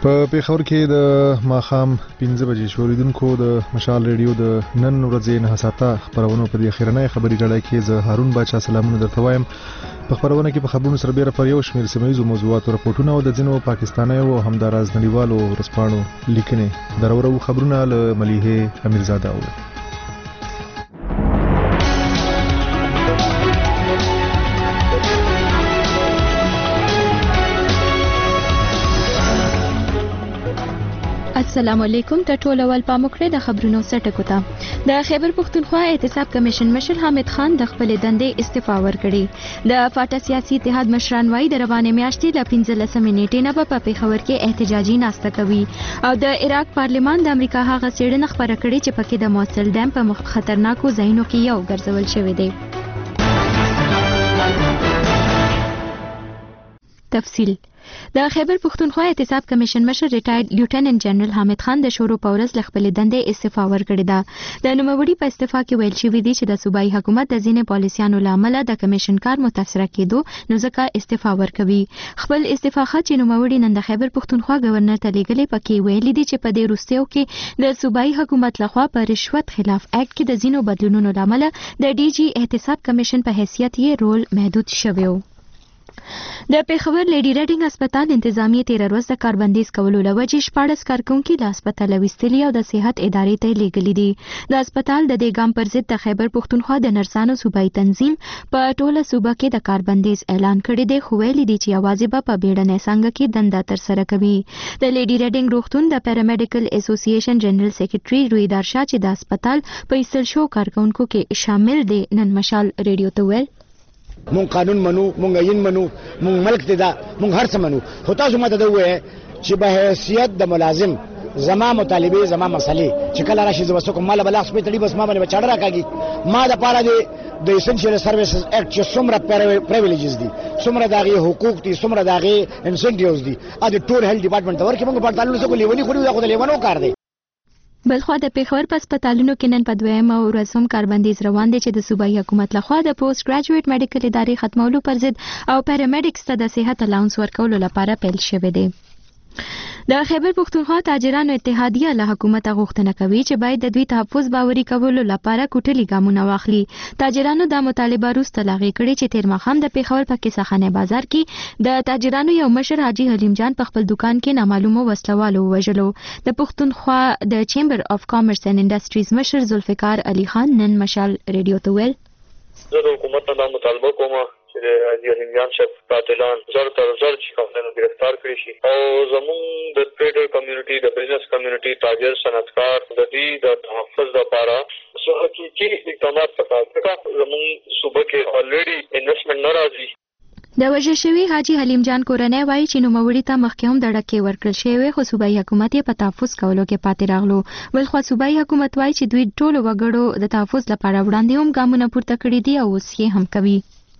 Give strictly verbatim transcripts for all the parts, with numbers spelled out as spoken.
په پیښور کې د ماښام پنځه بجې شوریدونکو د مشال ریډیو د نن ورځې نه ساته خبرونو په دې اخیرنۍ خبري غړای کې زه هارون باچا سلامونه درته وایم. په خبرونه کې په خبرونو سره بیره پر یو شمېر سیمه‌ییزو موضوعاتو راپورټونه او د ځینو پاکستانیو او همداراز نړیوالو ورځپاڼو لیکنې درورو خبرونه له ملیحه امیرزاده اوري. السلام علیکم. ته ټول اول پاموکړه د خبرونو سټکو ته. د خیبر پختونخوا احتساب کمیشن مشر حامد خان د خپل دندې استعفا ورکړي. د فاټا سیاسي اتحاد مشران وايي د روانې میاشتې د پنځلسمې نیټې نه په پیښور کې احتجاجي ناسته کوي او د عراق پارلمان د امریکا هغه څېړنه خبره کړې چې پکې د موصل ډیم په خطرناکو ځایونو کې یو ګرځول شوی دی. تفصیل. د خیبر پختونخوا احتساب کمیشن مشر ریټایرډ لیوټننټ جنرال حامد خان د شورو پورز ل خپل دندې استعفا ورکړې ده. د نوموړي په استعفا کې ویل شوی دی چې د صوبایي حکومت د ځینې پالیسیانو لامل د کمیشن کار متاثره کېدو نو ځکه استعفا ورکوي. خپل استعفا خط چې نوموړي نن د خیبر پختونخوا گورنر ته لیږلې پکې ویلي دي چې په دې وروستیو کې د صوبایي حکومت لخوا په رشوت خلاف اکټ کې د ځینو بدلونونو لامل د ډي جی احتساب کمیشن په حیثیت یې رول محدود شوی و. د پیښور لیډي ریډینګ هسپتال انتظامیه تیر ورځ د کاربندیز کولو لوجې شپاړس کارکونکي له هسپتاله ویستلي او د صحت ادارې ته لیږلي دي. د هسپتال د دې ګام پر ضد د خیبر پختونخوا د نرسانو صوبایي تنظیم په ټوله صوبه کې د کاربندیز اعلان کړی دی، خو ویلي دي چې یوازې به په بیړنۍ څانګه کې دنده ترسره کوي. د لیډي ریډینګ روغتون د پیرامیډیکل اسوسییشن جنرال سیکریټري رویدار شاه چې د هسپتال په ایستل شو کارکونکو کې شامل دی نن مشال ریډیو ته ویل مونږ قانون منو، مونږ عین منو، مونږ ملک ته دا مونږ هر څه منو، خو تاسو ماته دا وایي چې به حیثیت د ملازم زما مطالبه زما مسلې چې کله راشي زما څوک مال بلاغ سپې تړي بس ما باندې چاړه راکاږي. ما د پاره دی د اسنشل سرویسز اکټ چې څومره پریویلیجز دي، څومره دغه حقوق دي، څومره دغه انسنټیوز دي، ا د ټول هیلث ډپارټمنټ ته ورکې مونږ په تعلق سره لیونی خوري دا خو د لیونو کار دی. بلخوا د پیښور په هسپتالونو کې نن په دویمه ورځ هم کاربندیز روان دی چې د صوبایي حکومت لخوا د پوسټ ګریجویټ میډیکل ادارې ختمولو پر ضد او پیرامیډیکس ته د صحت الاونس ورکولو لپاره پیل شوی دی. د خیبر پختونخوا تاجرانو اتحادیه له حکومت غوښتنه کوي چې باید د دوی تحفظ باوري کولو لپاره کوټلي ګامونه واخلي. تاجرانو دا مطالبه وروسته لاغې کړې چې تیر ماښام د پیښور په کیسهخانه بازار کې د تاجرانو یو مشر حاجي حلیم جان په خپل دکان کې نامعلومو وسلوالو ووژلو. د پختونخوا د چیمبر اف کامرس اینډ انډسټریز مشر ذوالفقار علي خان نن مشال ریډیو ته ویل زه د حکومت نه دا مطالبه کوم چې د حاجي حلیم جان شپ قاتلان زر تر زر چې کوم گرفتار کړي شي او زموږ د ټریډر کمیونټي د بزنس کمیونټي تاجر صنعتکار د دې د تحفظ لپاره څو حقيقي اقدامات پکار دي. زموږ صوبه کې الریډي انویسټمنټ ناراضي. د وژل شوي حاجي حلیم جان کورنۍ وایي چې نوموړي ته مخکې هم دړکې ورکړل شوې خو صوبایي حکومت یې په تحفظ کولو کې پاتې راغلو. بلخوا صوبایي حکومت وایي چې دوی ټولو وګړو د تحفظ لپاره وړاندې هم ګامونه پورته کړي دي او اوس یې هم کوي.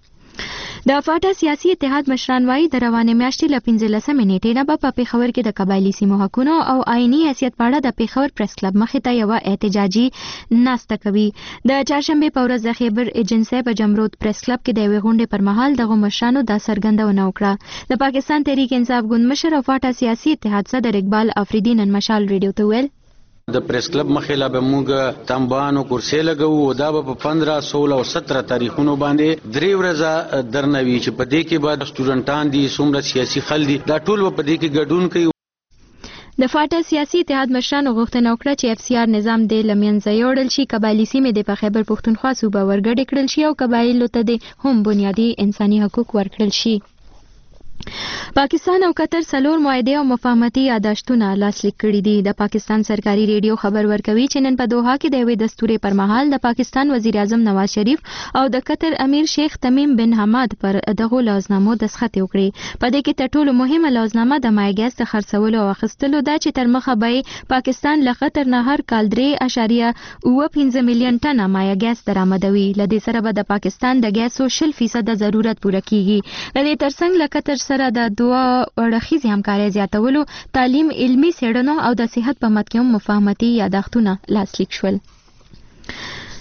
د فاټا سیاسي اتحاد مشران وايي د روانې میاشتې له پنځلسمې نیټې نه به په پیښور کې د قبایلي سیمو حقونو او آئیني حیثیت په اړه د پیښور پریس کلب مخې ته یوه احتجاجي ناسته کوي. د چهارشنبې په ورځ د خیبر ایجنسۍ په جمرود پریس کلب کې د یوې غونډې پر مهال دغو مشرانو دا څرګندونه وکړه. د پاکستان تحریک انصاف ګوند مشر او فاټا سیاسي اتحاد صدر اقبال افریدي نن مشال ریډیو ته ویل د پریس کلب مخې لا به موږ تنبانو کرسي لګو او دا به په پندرہ سولہ او سترہ تاریخونو باندې درې ورځې درنوي چې په دې کې به سټوډنټان دي څومره سیاسي خل دي دا ټول په دې کې ګډون کوي. د فاټا سیاسي اتحاد مشرانو غوښتنه وکړه چې اف سی آر نظام د لمنځه یوړل شي، قبایلي سیمې د په خیبر پختونخوا صوبه ورګډې کړل شي او قبایلو ته د هم بنیادي انساني حقوق ورکړل شي. پاکستان او قطر څلور معاهدې او مفاهمتي یاداشتونه لاسلیک کړي دي. د پاکستان سرکاري ریډیو خبر ورکوي چې نن په دوحه کې د یوې دستورې پر مهال د پاکستان وزیر اعظم نواز شریف او د قطر امیر شیخ تمیم بن حماد پر دغو لوازنامو دستخط وکړي. په دې کې تر ټولو مهمه لوازنامه د مایع ګاز د خرڅولو او اخیستلو ده چې تر مخه به پاکستان له قطر نه هر کال درې اعشاریه اووه پنځه میلیون ټنه مایع ګاز درآمدوي. له دې سره به د پاکستان د ګازو شل فیصده ضرورت پوره کیږي. له دې ترڅنګ له قطر سره د دوه اړخیزې همکارۍ زیاتولو، تعلیم، علمي څېړنو او د صحت په مټ کې هم مفاهمتي یاداښتونه لاسلیک شول.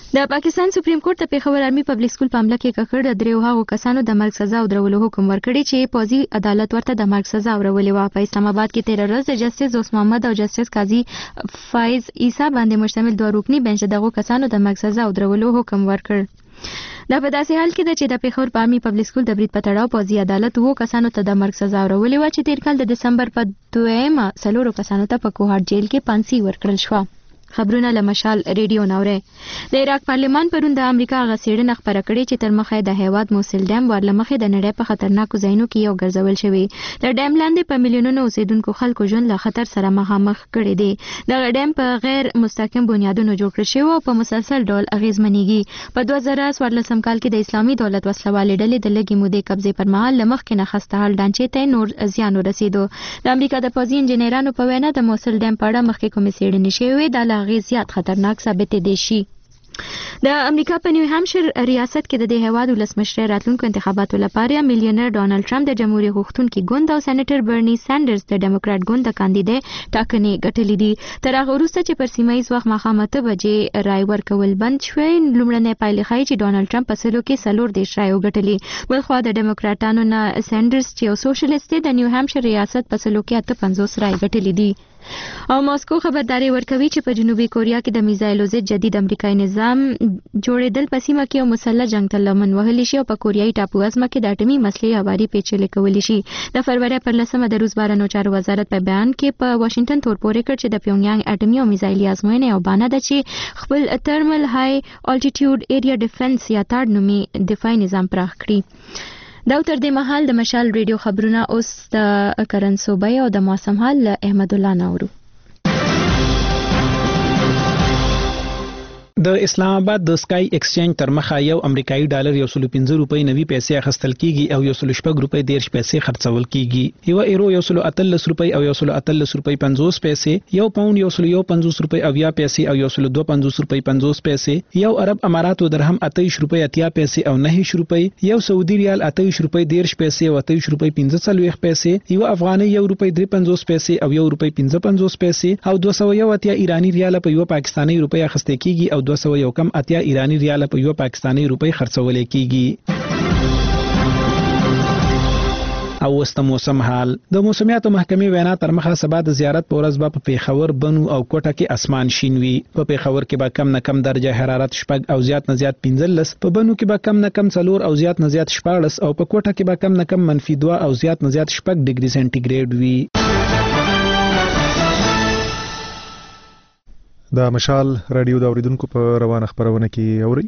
د پاکستان سپریم کورټ د پیښور آرمي پبلک سکول په حمله کې ککړ د دریو هغو کسانو د مرګ سزا او درولو حکم ورکړی چې پوځي عدالت ورته د مرګ سزا ورولې و. په اسلام آباد کې تیر ورځ د جسټس دوست محمد او جسټس قاضي فایز عیسی باندې مشتمل دوه رکنی بنچ دغه کسانو د مرګ سزا او درولو حکم ورکړ. دا په داسې حال کې ده چې د پیښور په آرمي پبلک سکول د برید په تړاو پوځي عدالت وو کسانو ته د مرګ سزا ورولې و چې تیر کال د دسمبر په دویمه څلورو کسانو ته په کوهاټ جیل کې پانسي ورکړل شوه. خبرونه له مشال ریډیو نوري. د عراق پارلمان پرون د امریکا غا سیډنه خبره کړې چې تر مخه د هیواد موسل ډیم ورلمخه د نړۍ په خطرناکو ځایونو کې یو ګرځول شوی. د ډیم لاندې په میلیونونو اوسیدونکو خلکو ژوند له خطر سره مخامخ کړي دي. د ډیم په غیر مستحکم بنیادونو جوړ کړل شوی او په مسلسل ډول اغیزمنېږي. په دوه زره څوارلسم کال کې د اسلامي دولت وسلوالې ډلې د لګي مودې قبضې پر مهال لمخ کې نه خسته حال ډانچې ته نور زیان ورسېدو. د امریکا د پوځي انجنیرانو په وینا د موسل ډیم په اړه مخکې کومې څېړنې شوې د لاغې زیات خطرناک ثابت دي شي. د امریکا په نیو هامشیر ریاست کې د دې هیواد ولسمشر راتلونکو انتخاباتو لپاره میلیونر ډونالد ټرمپ د جمهوریت غوښتونکي ګوند او سېنیټر برني سانډرز د ډیموکرات ګوند د کاندیدې ټاکنې ګټلې دي. تر هغه وروسته چې پر سیمه ییز وخت ماښام اته بجې رای ورکول بند شوی، لومړنۍ پایلې ښایي چې ډونالد ټرمپ په سلو کې څلور دېرش رای وګټلې. بلخوا د ډیموکراټانو نه سانډرز چې یو سوشلیست دی د نیو هامشیر ریاست په سلو کې اته پنځوس رای ګټلې دي. او ماسکو خبرداري ورکوي چې په جنوبي کوریا کې د میزایلو ضد جدید امریکایي نظام جوړېدل په سیمه کې یو مسلح جنگ ته لمن وهلی شي او په کوریایي ټاپو ازمه کې د اټومي مسلې هواري پیچلې کولی شي. د فروری پر لسمه د روس بهرنیو چارو وزارت په بیان کې په واشنگټن تور پورې کړ چې د پیونګیانګ اټومي او میزایلي ازموینې یو بانه ده چې خپل ترمل های الټیټیوډ ایریا ډیفنس یا تاړ نومي دفاعي نظام پراخ کړي. دا تر دې مهال د مشال ریډیو خبرونه اوس د کرنسوبای او د موسم حال له احمد الله نورو. د اسلام آباد د سکای ایکسچینج تر مخه یو امریکایي ډالر یو سل پنځه روپۍ نوي پیسې اخیستل کیږي او یو سل شپږ روپۍ دیرش پیسې خرڅول کیږي. یو ایرو یو سل اتلس روپۍ او یو سل اتلس روپۍ پنځوس پیسې، یو پاوند یو سل یو پنځوس روپۍ او یا پیسې او یو سل دوه پنځوس روپۍ پنځوس پیسې، یو عرب اماراتو درهم اتهش روپۍ اتیا پیسې او نهش روپۍ، یو سعودي ریال اتهش روپۍ دیرش پیسې او اتهش روپۍ پنځه څلوېښت پیسې، یو افغاني یو روپۍ درې پنځوس پیسې او یو روپۍ پنځه پنځوس پیسې او دوه سوه یو اتیا ایرانی ریال په یو پاکستاني روپۍ اخیستل کیږي او دوه سوه یو کم اتیا ایرانی ریال په یو پاکستاني روپۍ خرڅول کیږي. او وسته موسم حال. د موسمیاتو محکمې وینا تر مخه سبا د زیارت په ورځ به په پیښور، بنو او کوټه کې اسمان شین وي. په پیښور کې به کم نه کم درجه حرارت شپږ او زیات نه زیات پنځلس، په بنو کې به کم نه کم څلور او زیات نه زیات شپاړس او په کوټه کې به کم نه کم منفي دوه او زیات نه زیات شپږ ډیګري سنټیګریډ وي. د مشال رادیو د اوریدونکو په روانه خبرونه کې اوري.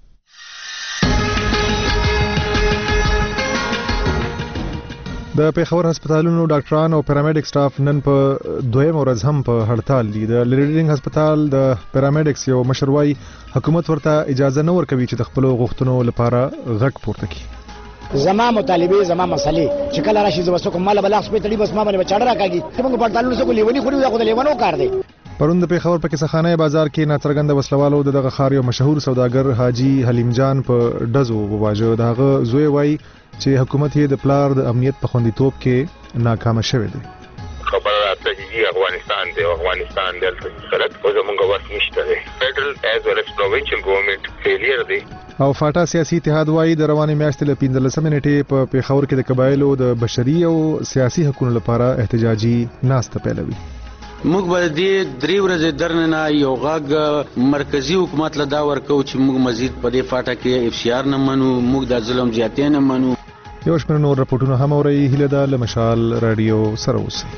د پیښور هسپتالونو ډاکټران او پیرامیډیک سټاف نن په دویم ورځ هم په هړتال دي. د لیډینګ هسپتال د پیرامیډیکس یو مشر وايي حکومت ورته اجازه نه ورکوي چې د خپل غوښتنو لپاره غږ پورته کړي. زما مطالبه زما مسلې چې کله راشي زما کوم مال بلاغ سپې تړي بس ما باندې چاړه راکاږي. موږ په هړتالونو څخه لیونی خوري دا خو د لیونو کار دی. پرون د پیښور په کیسخانه بازار کې ناڅرګند وسلوالو د دغه ښار یو مشهور سوداګر حاجی حلیم جان په ډزو وواژه. دغه زوی وایي چې حکومت یې د پلار د امنیت په خوندیتوب کې ناکام شوی دی. خبر راته چې افغانستان دی افغانستان دلته سرت او زمونږ وخت نشته دی. فدرال از ویل اس پروینشل ګورنمنت فیلیر دی. او فاټا سیاسي اتحاد وایي د روانې میاشتې له پنځلسمې نیټې په پیښور کې د قبایلو د بشري او سیاسي حقوقو لپاره احتجاجي ناسته پیلوي. موږ به دې درې ورځې درننه یو غږ مرکزی حکومت له دا ورکو چې موږ مزید په دې فاټه کې اف سی آر نه منو، موږ د ظلم زیاتې نه منو. یو شمېر نور رپورټونه هم اورئ. هیله ده له مشال رادیو سره اوسئ.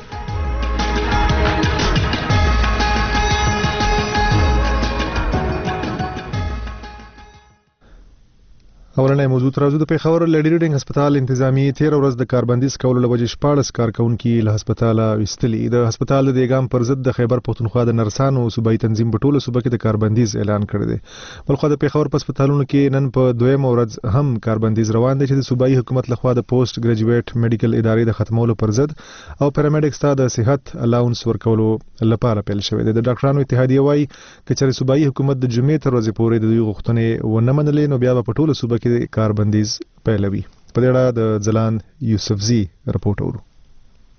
اولنې موضوع تر اوسه د پیښور لیډینګ هسپتال انتظامی تیر ورځ د کاربندیز کولو لوجه شپاړس کارکونکو له هسپتاله وستلي. د هسپتال د دیګام پر ضد د خیبر پښتونخوا د نرسانو صوبایي تنظیم په ټوله صوبه کې د کاربندیز اعلان کړی دی. بلخو د پیښور په هسپتالونو کې نن په دویم ورځ هم کاربندیز روان دی چې د صوبایي حکومت لخوا د پوسټ ګریجویټ میډیکل ادارې د ختمولو پر ضد او پیرامیډیکس ته د صحت الاونس ورکولو لپاره پیل شوی دی. د ډاکټرانو اتحادیه وایي چې چې صوبایي حکومت د جمعې تر ورځې پورې د دوی غوښتنې ونه منلې نو بیا په ټوله صوبه کې کاربندیز پیلوي. په دې اړه د ځلان یوسفزي رپورټ اورو.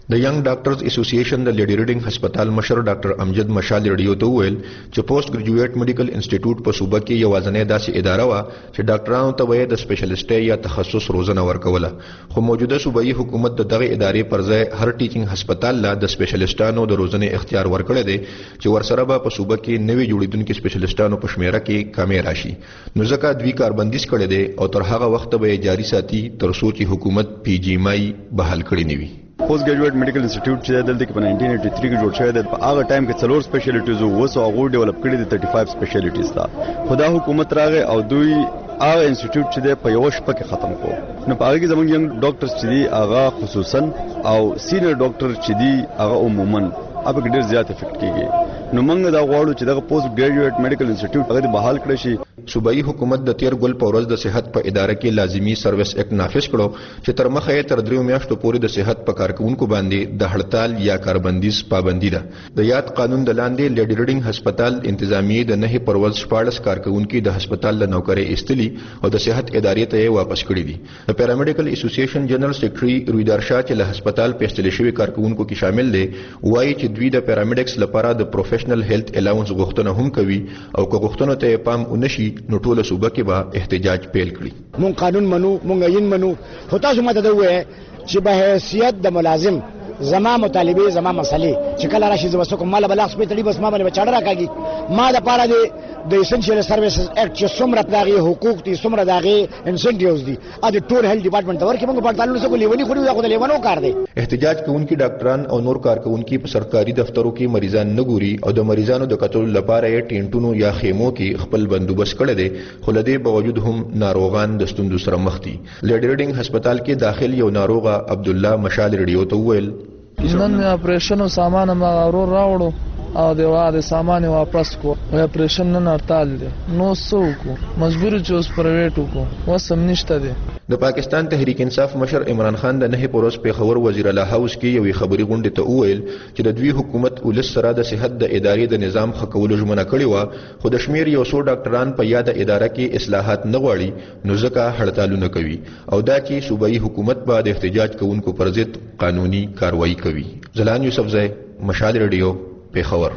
د ینګ ډاکټرز اسوسییشن د لیډي ریډینګ هسپتال مشر ډاکټر امجد مشال ریډیو ته وویل چې پوسټ ګریجویټ میډیکل انسټیټیوټ په صوبه کې یوازینۍ داسې اداره وه چې ډاکټرانو ته به د سپیشلیسټۍ یا تخصص روزنه ورکوله، خو موجوده صوبایي حکومت د دغه ادارې پر ځای هر ټیچینګ هسپتال له د سپیشلیسټانو د روزنې اختیار ورکړی دی چې ورسره به په صوبه کې نوي جوړېدونکي سپیشلیسټانو په شمیره کې کمې راشي، نو ځکه دوی کاربندیز کړی دی او تر هغه وخته به یې جاري ساتي تر څو چې حکومت پی جی مای بحال کړی نه وي. پوسټ ګریجویټ میډیکل انسټیټیوټ چې دلته کې په نائنټین ایټي تھری کې جوړ شوی دی، په هغه ټایم کې څلور سپیشلیټیز وو، اوس هغه ډیولپ کړي دي تھرٹی فائیو سپیشلیټیز تا خدا حکومت راغی او دوی هغه انسټیټیوټ چې دی په یو شپه کې ختم کو، نو په هغه کې زموږ ینګ ډاکټرز چې دي هغه خصوصا او سینیئر ډاکټر چې دي هغه عموما اب ډېر زیات افیکټ کیږي، نو موږ دا غواړو چې دغه پوسټ ګریجویټ میډیکل انسټیټیوټ هغه بحال کړی شي. صوبایي حکومت د تیر ګل په ورځ د صحت په اداره کې لازمی سروس اکټ نافذ کړو چې تر مخه یې تر دریو میاشتو پورې د صحت په کارکونکو باندې د هړتال یا کاربندیز پابندي ده. د یاد قانون د لاندې لیډي ریډینګ هسپتال انتظامیه د نه پر ورځ شپاړس کارکونکو د هسپتال له نوکرۍ ایستلي او د صحت ادارې ته یې واپس کړي دي. د پیرامیډیکل اسوسییشن جنرال سیکریټري رویدار شاه چې له هسپتال په ایستل شوی کارکونکو کې شامل دي وایي چې دوی د پیرامیډیکس لپاره د پروفیشنل هیلث الاونس غوښتنه هم کوي او که غوښتنو ته پام ونشي نو ټول صوبه کې به احتجاج پیل کړي. مونږ قانون منو، مونږ عین منو، خو تاسو ماته دا وایي چې به حیثیت د ملازم زما مطالبه زما مسلې چې کله راشي زما څوک مال بلاغ سپې تړي بس ما باندې چاړه راکاږي، ما د پاره دی د اسنشل سرویسز اکټ چې څومره دغه حقوق دي څومره دغه انسنټیوز دي ا د ټول هیلث ډپارټمنټ ته ورکې موږ پړتالو څه لیونی خوري دا خو د لیونو کار دی. احتجاج کوونکي ډاکټران او نور کارکونکي په سرکاري دفترو کې مریضان نه ګوري او د مریضانو د کتلو لپاره یې ټینټونو یا خیمو کې خپل بندوبست کړی دی، خو له دې باوجود هم ناروغان د ستونزو سره مخ دي. لیډي ریډینګ هسپتال کې داخل یو ناروغه عبد الله مشال ریډیو ته وویل نن اپریشن سامان ما ورور راوړو او د واده سامان واپس کو، اپریشن نن هړتال دی نو څوک مجبور چې اوس پرایویټ کو وسم نشته دی. د پاکستان تحریک انصاف مشر عمران خان د نه پروس پیښور وزیر اعلی هاوس کې یوې خبري غونډې ته وویل چې د دوی حکومت ولس سره د صحت د ادارې د نظام ښه کولو ژمنه کړې وه، خو د شمیر یو څو ډاکټران په یاده اداره کې اصلاحات نه غواړي نو ځکه هړتالونه کوي او دا چې صوبایي حکومت به د احتجاج کوونکو پر ضد قانوني کاروایی کوي. زلان یوسفزی، مشال ریډیو، پیښور.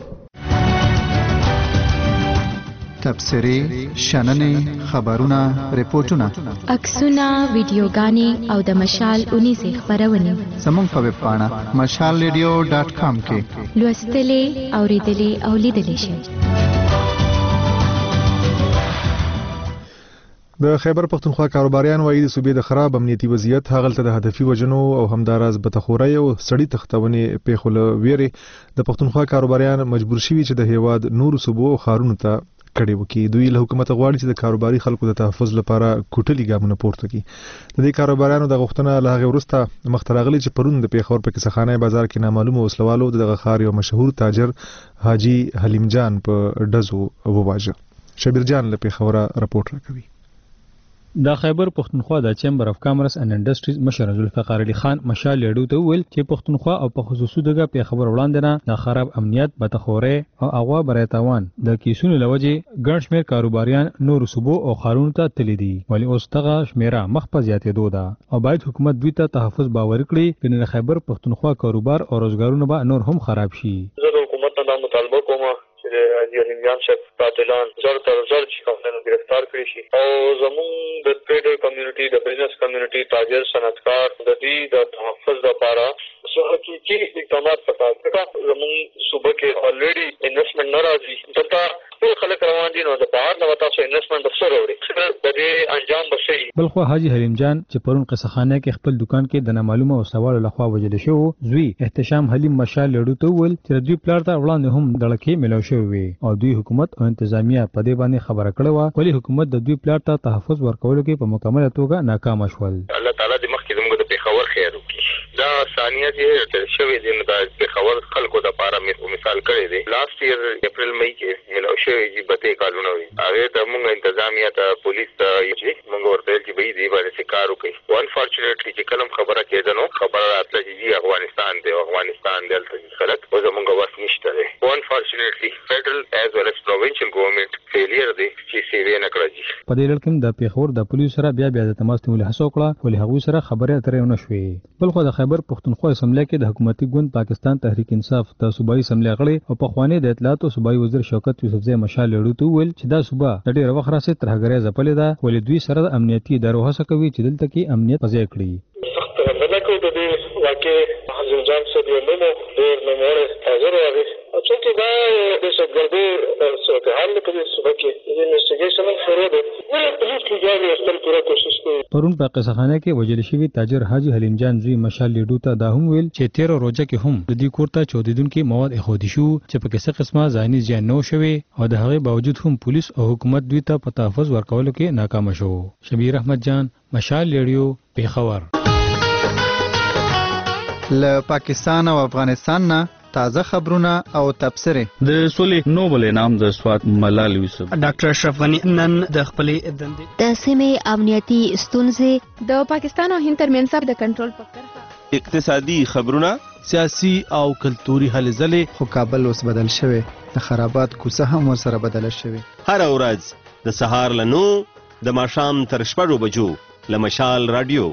تبصرې، شننې، خبرونه، ریپورتونه، عکسونه، ویډیوګانې او د مشال اونیزې خپرونې زموږ په ویب پاڼه مشال ریډیو ډاټ کام کې لوستلې، اوریدلې او لیدلې شئ. د خیبر پختونخوا کاروباریان وایي د صوبې د خراب امنیتي وضعیت هغلته د هدفي وجنو او همداراز بتخوري او سړی تختونې پیښول ویره د پختونخوا کاروباریان مجبور شوي چې د هیواد نور صوبو او خارونو ته کړي وکي. دوی له حکومت غواړي چې د کاروباري خلکو د تحفظ لپاره کوټلي ګامونه پورته کړي. د دې کاروباریانو د غوښتنه له هغه وروسته مخترغلي چې پرون د پیښور په کیسخانه بازار کې نامعلومه وسلوالو دغه خار یو مشهور تاجر حاجی حلیم جان په ډزو وواژه. شبیر جان له پیښوره راپورټ راکوي. د خیبر پختونخوا د چیمبر اف کامرس اند انډستریز مشر ذوالفقار علي خان مشال لیډو ته ویل چې پختونخوا او په خصوصي دغه په خبر وړاندې نه د خراب امنیت، بدخوري او اغوا برایتاوان د کیسونو لوجه ګڼ شمېر کاروباریان نور صوبو او خارونو ته تللی دي، ولی اوس دغه شمیره مخ په زیاتېدو ده او باید حکومت دوی ته تحفظ باور کړي چې د خیبر پختونخوا کاروبار او روزګارونه به نور هم خراب شي. زه د حکومت نه مطالبه کوم چې حاجی حلیم جان شپ قاتلان زر تر زر چې کومه گرفتار کړی شي او زموږ د ټریډر کمیونټي، د بزنس کمیونټي، تاجر، صنعتکار د دې د تحفظ لپاره څه حقيقي اقدامات پکار دي. زموږ صوبه کې الریډي انویسټمنټ نه راځي، دلته ټول خلک روان دي نو د بهر نه وتا څو انویسټمنټ سره وړي د دې انجام بشي. بلخو حاجی حلیم جان چې پرون قصخانه کې خپل دکان کې د نامعلومه وسوالو لخوا وجل شو، زوی احتشام حلیم مشال لړو ته ول چې دوی پلار ته وړاندې هم دړکې ملو شوی او دوی حکومت او انتظامیه په دې باندې خبره کړې و، ولی حکومت د دوی پلار ته تحفظ ورکولو کې په مکمل توګه ناکام شول. الله تعالی دې مخکې زموږ د پیښور خیر وکړي. دا ثانیه چې شوې دي نو د پیښور خلکو د لپاره مثال کړی دی. لاست ایئر اپریل مئی کې ملو شوی چې بته کالونه وي هغه د موږ انتظامیه ته پولیس ته چې موږ ورته چې به دې باندې کار وکړي. انفورچونټلی چې کلم خبره کېده نو خبره راتله چې افغانستان دی افغانستان دلته خلک او زموږ وس نشته دی. انفورچونټلی فیډرل as well as provincial government فیلیر دی چې سیوی نه کړی. په دې لړ کې د پیښور د پولیسو سره بیا بیا د تماس نیولو هڅه وکړه ولې هغوی سره خبرې اترې ونه شوې. بل خو د خیبر پښتونخوا اسمبلی کې د حکومتي ګوند پاکستان تحریک انصاف د صوبایي اسمبلی غړي او پخوانی د اطلاعات او صوبایي وزیر شوکت یوسفزی مشال لړو ته وویل چې دا صوبه د ډېر وخت راځي ترهګرۍ ځپلې ده ولې دوی سره د امنیتي ادارو هڅه کوي چې دلته کې امنیت وضع کړي. سخت د دې واقع حزم جان صاحب یو نومو ډېر نوموړی حاضر راغی چونکې دا د دهشتګردۍ صورتحال په دې صوبه کې د انویسټیګیشن هم شروع دی. ولې پولیس لګیا دي خپل پوره کوشش کوي. پرون په قصخانه کې وژل شوي تاجر حاجي حلیم جان زوی مشال لیډو ته دا هم ویل چې تیر روزه کې هم د دې کور ته چودیدونکي مواد اخودي شو چې په کیسه قسمه ځاني زیان نه شوي او د هغې باوجود هم پولیس او حکومت دوی ته په تحفظ ورکولو کې ناکام شو. شبیر احمد جان مشال لیډیو پیښور. له پاکستان او افغانستان نه تازه خبرونه او تبصره. د سولې نوبل انعام د سوات ملال یوسف ډاکټر اشرف غنی نن د خپلې دندې د سیمې امنیتي ستونزې د پاکستان او هند ترمنځ د کنټرول په کرښه اقتصادي خبرونه سیاسي او کلتوري هلې ځلې. خو کابل اوس بدل شوی د خرابات کوڅه هم ورسره بدله شوی. هر ورځ د سهار له نو د ماښام تر شپږو بجو له مشال رادیو.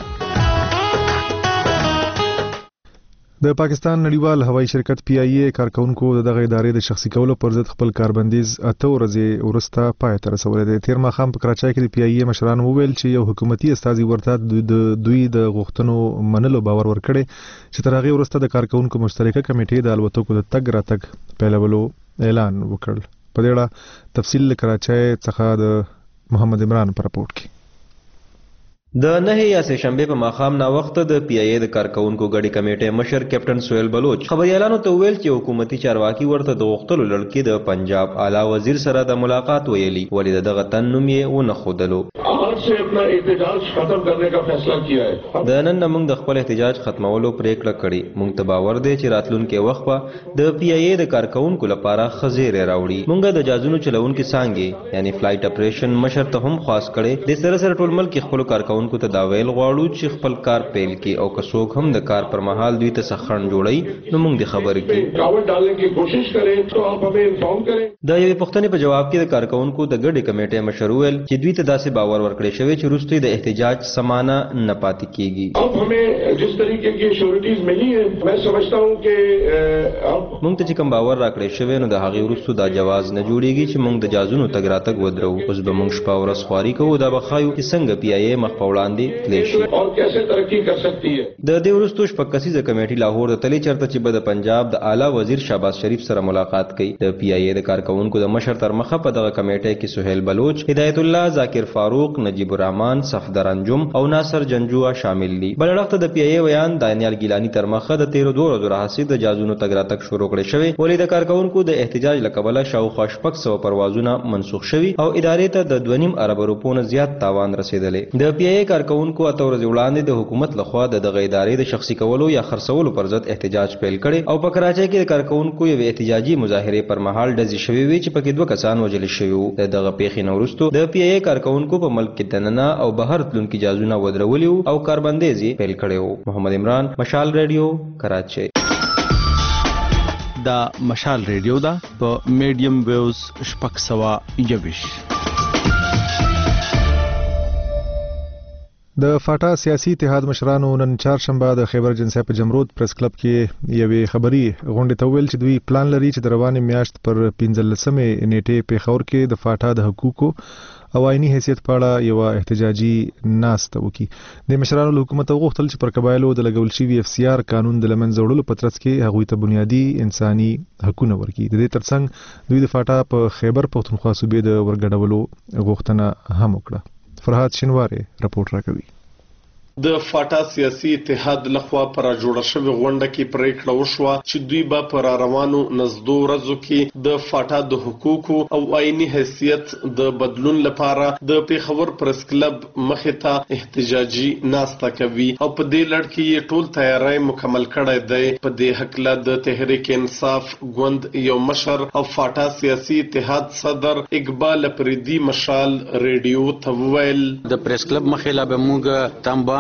د پاکستان نړیوال هوایي شرکت پی آی اے کارکونکو د دغه ادارې د شخصي کولو پر ضد خپل کاربندیز اته ورځې وروسته پای ته رسولی دی. تیر ماښام په کراچۍ کې د پی آی اے مشرانو وویل چې یو حکومتي استازي ورته د دوی د غوښتنو منلو باور ورکړی چې تر هغې وروسته د کارکونکو مشترکه کمیټې د الوتکو د تګ راتګ پیلولو اعلان وکړ. په دې اړه تفصیل له کراچۍ څخه د محمد عمران په راپورټ کې. د نه یا سه شنبه په ماښام نا وخت د پی آی اے د کارکونکو غړي کمیټې مشر کیپټن سہیل بلوچ خبريالانو ته ویل چې حکومتي چارواکي ورته د غوښتلو لړ کې د پنجاب اعلی وزیر سره د ملاقات ویلي ولې دغه تن نوم یې ونه خودلو. आज से अपना احتجاج ختم करने का फैसला किया है. د نن موږ د خپل احتجاج ختمولو پریکړه کړې. موږ ته باور دی چې راتلونکي وخت په د پی آی اے د کارکونکو لپاره خزیره راوړي. موږ د جازونو چلونکو څنګه یعنی فلایټ اپریشن مشر ته هم خاص کړي. د سره سره ټول ملک خپل کارکونکو ته دا ویل غواړو چې خپل کار پیل کړي او که څوک هم د کار پر مهال دوی ته سخن جوړي نو موږ د خبر کړي رکاوټ ډالنے کی کوشش کریں تو آپ ہمیں انفارم کریں. د یوې پوښتنې په جواب کې د کارکونکو د ګډې کمیټې مشر ویل چې دوی ته داسې باور ورکړی شوی چې وروسته د احتجاج سمانه نه پاتې کیږي. اب हमें जिस तरीके की श्योरिटीज मिली है मैं समझता हूं कि موږ ته چې کوم باور راکړی شوی نو د هغې وروسته دا جواز نه جوړیږي چې موږ د جازونو تګ راتګ ودرو. اوس به موږ شپه ورځ خواري کوو. دا به ښایو چې څنګه پی آی اے مخ په وړاندې تللی شي اور کیسے ترقی کر سکتی ہے. د دې وروسته شپږ کسیزه کمیټې لاهور د تلې چرته چې به د پنجاب د اعلی وزیر شهباز شریف سره ملاقات کوي. د پی آی اے د کارکونکو د مشر تر مخه په دغه کمیټې کې سہیل بلوچ، هدایت الله، ذاکر فاروق، نجیب الرحمن، صفدر انجم او ناصر جنجوع شامل دي. بل وخت د پی آی اے ویان دانیال ګیلانی تر مخه د تیر دوه ورځې راهیسې د جازونو تګ راتګ شروع کړی شوی ولې د کارکونکو د احتجاج لکبله شاوخوا شپږ سوه پروازونه منسوخ شوي او ادارې ته د دوه نیم ارب روپو نه زیات تاوان رسیدلی. د پی آی اے کارکونکو اته ورځې وړاندې د حکومت لخوا د دغه ادارې د شخصي کولو یا خرڅولو پر ضد احتجاج پیل کړي او په کراچۍ کې د کارکونکو یو احتجاجي مظاهره پر مهال ډزې شوې وي چې پکې دوه کسان وژل شوي وو. د دغه پیښې نه وروسته د پی آی اے کارکونکو په ملک کې دننه او بهر تلونکي جازونه ودرولي او کاربندیز یې پیل کړی وو. محمد عمران، مشال ریډیو، کراچۍ. دا مشال ریډیو دا په میډیم ویوز شپږ سوه یویش. د فاټا سیاسي اتحاد مشرانو نن چهارشنبه د خیبر جنسا په جمرود پریس کلب کې یوې خبري غونډې ته ویل چې دوی پلان لري چې د روانې میاشت پر پنځلسمې نیټې پیښور کې د فاټا د حقوقو او آئینی حیثیت په اړه یو احتجاجي ناسته وکړي. د مشرانو له حکومت غوښتل چې پر قبایلو د لګول شوي اف سی آر قانون د لمنځه وړلو په ترڅ کې هغوی ته بنیادي انساني حقونه ورکړي. د دې ترڅنګ دوی د فاټا په خیبر پښتونخوا صوبې د ورګډولو غوښتنه هم وکړه. فرهاد شینواری رپورټ راکوي. د فاټا سیاسي اتحاد لخوا پر جوړه شوې غونډه کې پریکړه وشوه چې دوی به پر روانو نزدو ورځو کې د فاټا د حقوقو او آئینی حیثیت د بدلون لپاره د پیښور پریس کلب مخې ته احتجاجي ناسته کوي او په دې لړ کې یې ټول تیاری مکمل کړی دی. په دې هکله د تحریک انصاف ګوند یو مشر او فاټا سیاسي اتحاد صدر اقبال پریدي مشال ریډیو ته وویل د پریس کلب مخې لا به موږ تنبان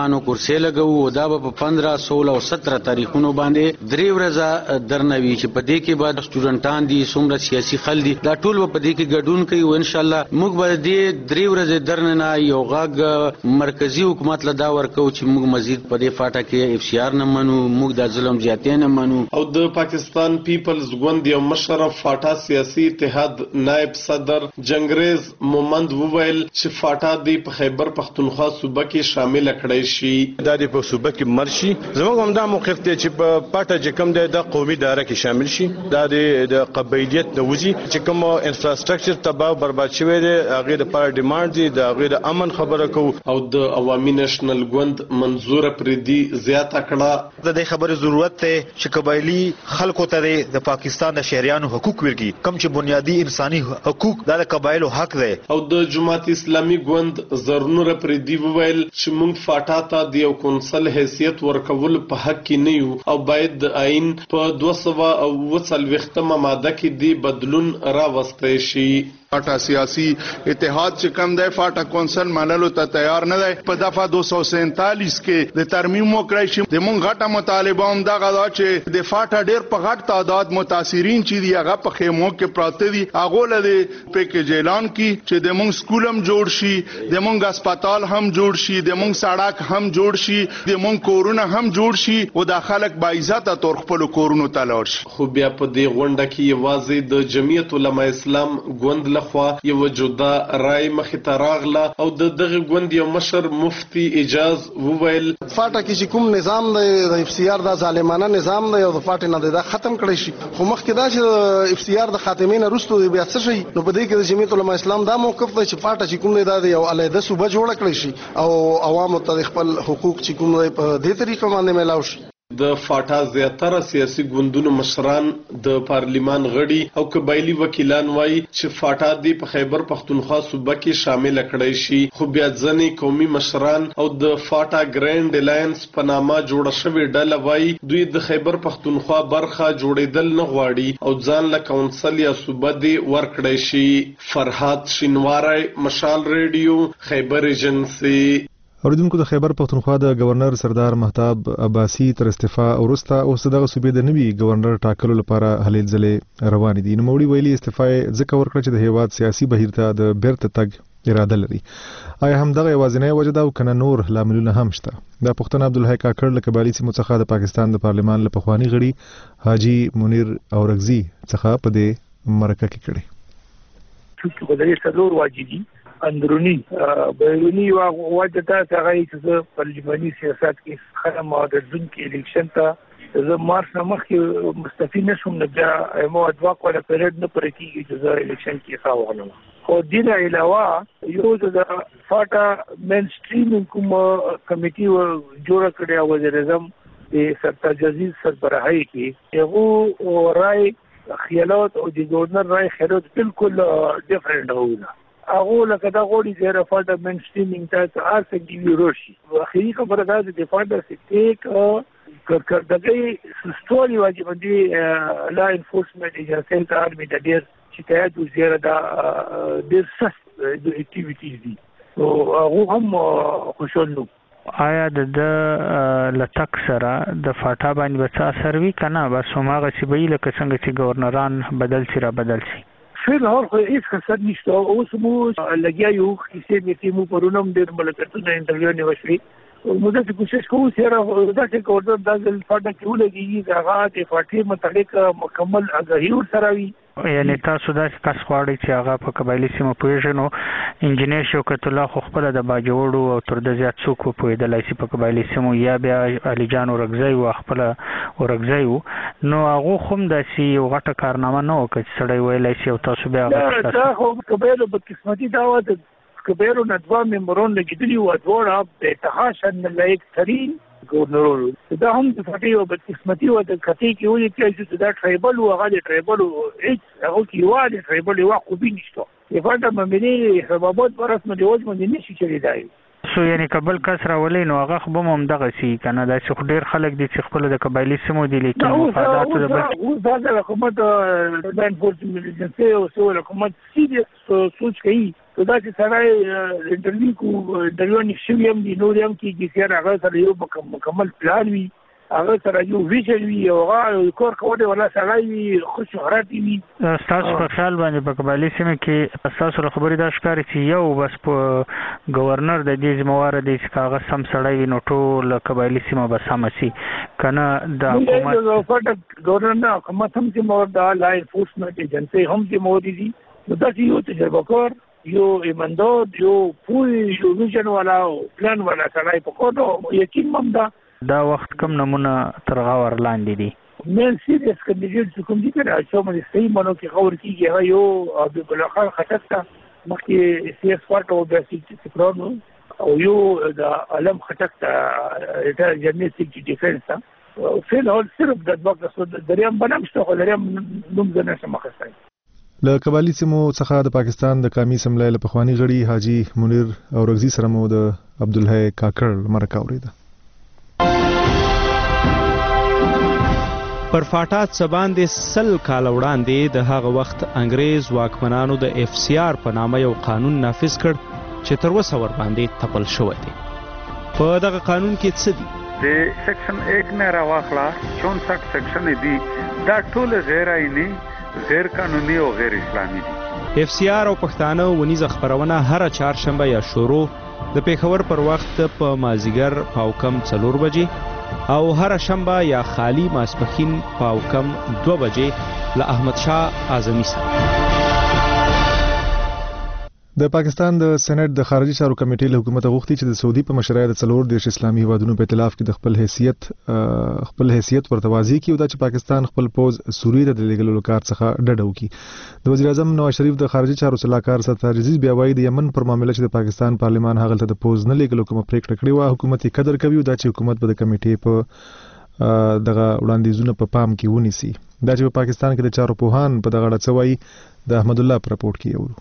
طالبانو کورسې لګو او دا په پندرہ سولہ او سترہ تاریخونو باندې درې ورځې درنوي چې په دې کې بعد سټوډنټان دي څومره سیاسي خل دي دا ټول په دې کې ګډون کوي او ان شاء الله موږ به دې درې ورځې درننه یو غاګ مرکزی حکومت له دا ورکو چې موږ مزید په دې فاټه کې اف سی آر نه منو موږ د ظلم زیاتې نه منو. او د پاکستان پیپلز ګوند یو مشر فاټا سیاسي اتحاد نائب صدر جنگریز مومند وویل چې فاټا دی په خیبر پختونخوا صوبه کې شامل کړی شي. دا د په صوبه کې مرشي زموږ هم دا موقف دی چې په پټه چې کوم دی د قومي دایره کې شامل شي دا د قبایلیت د وزي چې کوم انفراستراکچر تباہ برباد شوی دی هغه د پر ډیماند دی د هغه د امن خبره کو. او د عوامي نېشنل ګوند منظور پردي زیاته کړه د دې خبره ضرورت ته چې قبایلی خلکو ته د پاکستان د شهریانو حقوق ورګي کوم چې بنیادی انساني حقوق د قبایلو حق دی. او د جماعت اسلامي ګوند زرنور پردي وویل چې موږ فاټا ته د یو کونسل حیثیت ورکول په حق کې نه یو او باید د آئین په دوه سوه اوه څلوېښتمه ماده کې دی بدلون راوستی شي. فاټا سیاسي اتحاد چې کم دی فاټا کونسل منلو ته تیار نه دی. په دفعه دو سو سینتالیس کې د ترمیم وکړی شي د مونږ غټه مطالبه هم دغه دا چې د فاټا ډېر په غټ تعداد متاثرین چې دي هغه په خیمو کې پراته دي هغو له دې پیکیج اعلان کړي چې د مونږ سکول هم جوړ شي د مونږ هسپتال هم جوړ شي د مونږ سړک هم جوړ شي د مونږ کورونه هم جوړ شي او د خلک باعزته تور خپل کورونو ته لاړ شي. خو بیا په دې غونډه کې یوازې د جمعیت علما اسلام ګوند لخوا یو جدا رای مخې ته راغله او د دغه ګوند یو مشر مفتی اجاز وویل فاټا کې چې کوم نظام دی د اف سی آر دا ظالمانه نظام دی او د فاټا نه دا ختم کړی شي خو مخکې دا چې اف سی آر د خاتمې نه وروسته بیا څه شي نو په دې کې د جمعیت علما اسلام دا موقف دی چې فاټا چې کوم دی دا یو علیحده صوبه جوړه کړی شي او عوامو ته خپل حقوق چې کوم دی په دې طریقه باندې میلاو شي. د فاټا زیاتره سیاسي ګوندونو مشران د پارلیمان غړي او قبایلی وکیلان وایي چې فاټا دی په خیبر پختونخوا صوبه کې شامل کړی شي خو بیا ځنې قومي مشران او د فاټا ګرینډ الائنس په نامه جوړه شوې ډله وایي دوی د خیبر پختونخوا برخه جوړېدل نه غواړي او ځان له کونسل یا صوبه دی ورکړی شي. فرهاد شینواری مشال ریډیو خیبر ایجنسی. اوریدونکو د خیبر پختونخوا د گورنر سردار مهتاب عباسی تر استعفا ورسته اوس دغه صوبې د نوي گورنر ټاکلو لپاره هلې ځلې روان دي. نوموړي ویلي استعفا ځکه ورکړه چې د هیواد سیاسي بهیر ته د بیرته تګ اراده لري. آیا همدغه یوازینی وجه ده او کنه نور لاملونه هم شته؟ دا پوښتنه عبدالحی کاکړ له قبایلي سیمو څخه د پاکستان د پارلمان له پخواني غړي حاجي منیر اورکزي څخه په دې مرکه کې کړې. چې په دې څلور واجبي اندرونی بیرونی وجه دا څنګه چې پارلماني سیاست کې خدای مودرزون کې الیکشن ته زه مارچ نه مخکې مستفی نشم نه بیا مو ادوا کوله پیریډ نه پرې کېږي چې زه الیکشن کې ښه وغنم. خو دې نه علاوه یو د فاټا مین سټریم کوم کمیټي جوړه کړې وزیر اعظم د سرتاج عزیز سربراهي کې هغه رائے خیالات او د گورنر رائے خیالات بالکل ډیفرنٹ وونه هغه لکه دا غوړي زیره فاټا مین سټریمینګ ته ارڅ دی روشي اخیری خبره ده د فاټا سټیک کړه دغه ستوري واجب دي لا انفورسمنت ایجنسی ته ارمي د ډیر شکایت زیره دا ډیر سخت د اکټیویټیز دي او هغه هم خوشاله. آیا د لټک سره د فاټا باندې به اثر وی کنه بس هماغه چې به لکه څنګه چې گورنران بدل شي را بدل شي فعلا خو هیڅ خسر نشته اوس مو لګیا یو کیسې مې تیمو پرونم ډېر ملګرتونه انټرویو نه وشوي موږ د کوشش کوو چې دا چې کوردن د فاټا کې ولګي دا غا د فاټې متعلق مکمل اغاهي سره وي. یعنی تاسو دا کس غواړئ چې هغه په قبایلي سیمه پوهیږي انجینیر شوکت الله خو خپله د باجوړو او تر د زیات څوک وپوهېدلی شي په قبایلي سیمو یا بیا علي جان اورکزی و خپله اورکزی و نو هغو خو هم داسې یو غټه کارنامه نه وکړه چې سړی ویلی شي او تاسو بیا هغه دا خو قبایلو بدقسمتي دا وه د قبایلو نه دوه ممبران لګېدلي وو دواړه د اتحاد لایق ترین گورنرول دا هم د فاټي او بدقسمتي و د کتې کې ولې چې دا ټرایبل و هغه د ټرایبل هیڅ هغه کې یوه د ټرایبل یوه خوبي نشته د فاټا ممبرې حبابات په رسم د وجه باندې نشي چلېدای سو یعنی کابل کس راولي نو هغه خو به هم دغه شي که نه داسې خو ډېر خلک دي چې خپله د قبایلي سیمو دي لیکن مفاداتو د بل اوس دا د حکومت د انفورسمنټ ایجنسۍ او سیول حکومت سیریس سوچ کوي دا چې سړی انټرویو کو انټرویو نشي هم دي نور هم کې چې هغه سره یو مکمل پلان وي هغه سره یو ویژن وي او هغه کور کوي ولا سړی خوش شهرت وي. تاسو په خیال باندې په قبایلی سیمه کې تاسو له خبرې دا ښکاري چې یو بس په گورنر د دې ذمہوار دی چې هغه سم سړی وي نو ټول قبایلی سیمه به سم شي کنه د حکومت گورنر نه حکومت هم چې مور د لا انفورسمنت ایجنسی هم چې مور دي نو دا یو تجربه کار یو ایماندار یو پوی یو ویژن والا پلان والا سړی په کوو یقین مم دا دا وخت کم نمونه تر غور لاندې دي مین سیریس کنډیډیټ کوم دي کنه چې موږ صحیح مونږ کې خبر کیږي هغه یو د بلخان خطر مخکې سیاس فارټ او بیسیک سپرونو او یو د علم خطر ته جنټیک ډیفنس او فل هول صرف د وخت دریم بنمشته خو دریم نوم زنه سمخستای له قبایلی سیمو څخه د پاکستان د قومي اسمبلی له پخوانی غړي حاجی منیر اورغزي سره مو د عبدالحی کاکړ مرکه اوریده. پر فاټا څه باندې سل کال وړاندې د هغه وخت انګریز واکمنانو د اف سی آر په نامه یو قانون نافذ کړ چې تر اوسه ور باندې تپل شوی دی. په دغه قانون کې څه دي؟ د سیکشن ایک نه راواخله چونسઠ سیکشن دي دا ټول غیر آئینی غیر قانوني او غیر اسلامي دي. اف سی آر او پښتانه ونیزه خبرونه هر چهارشنبه یا شروع د پیښور پر وخت په مازیګر پاو کم څلور بجې او هر شنبه یا خالی ماسپخین پاو کم دو بجې له احمد شاه اعظمي سره. د پاکستان د سېنات د خارجي چارو کمیټې له حکومت غوښتي چې د سعودي په مشرۍ د څلور دیش اسلامي هیوادونو په ائتلاف کې د خپل حیثیت خپل حیثیت ورته واضح کړي او دا چې پاکستان خپل پوز سوریه د لېږلو کار څخه ډډه وکړي. د وزیر اعظم نواز شریف د خارجي چارو صلاحکار ستار عزیز بیا وایي د یمن پر معاملې چې د پاکستان پارلمان هغه ته د پوز نه لېږلو کوم پریکړه کړې و حکومت یې قدر کوي او دا چې حکومت به د کمیټې په دغه وړاندیزونه په پام کې ونیسي. دا چې په پاکستان کې د چارو پوهان په دغه اړه څه وایي د احمد الله په راپورټ کې اورو.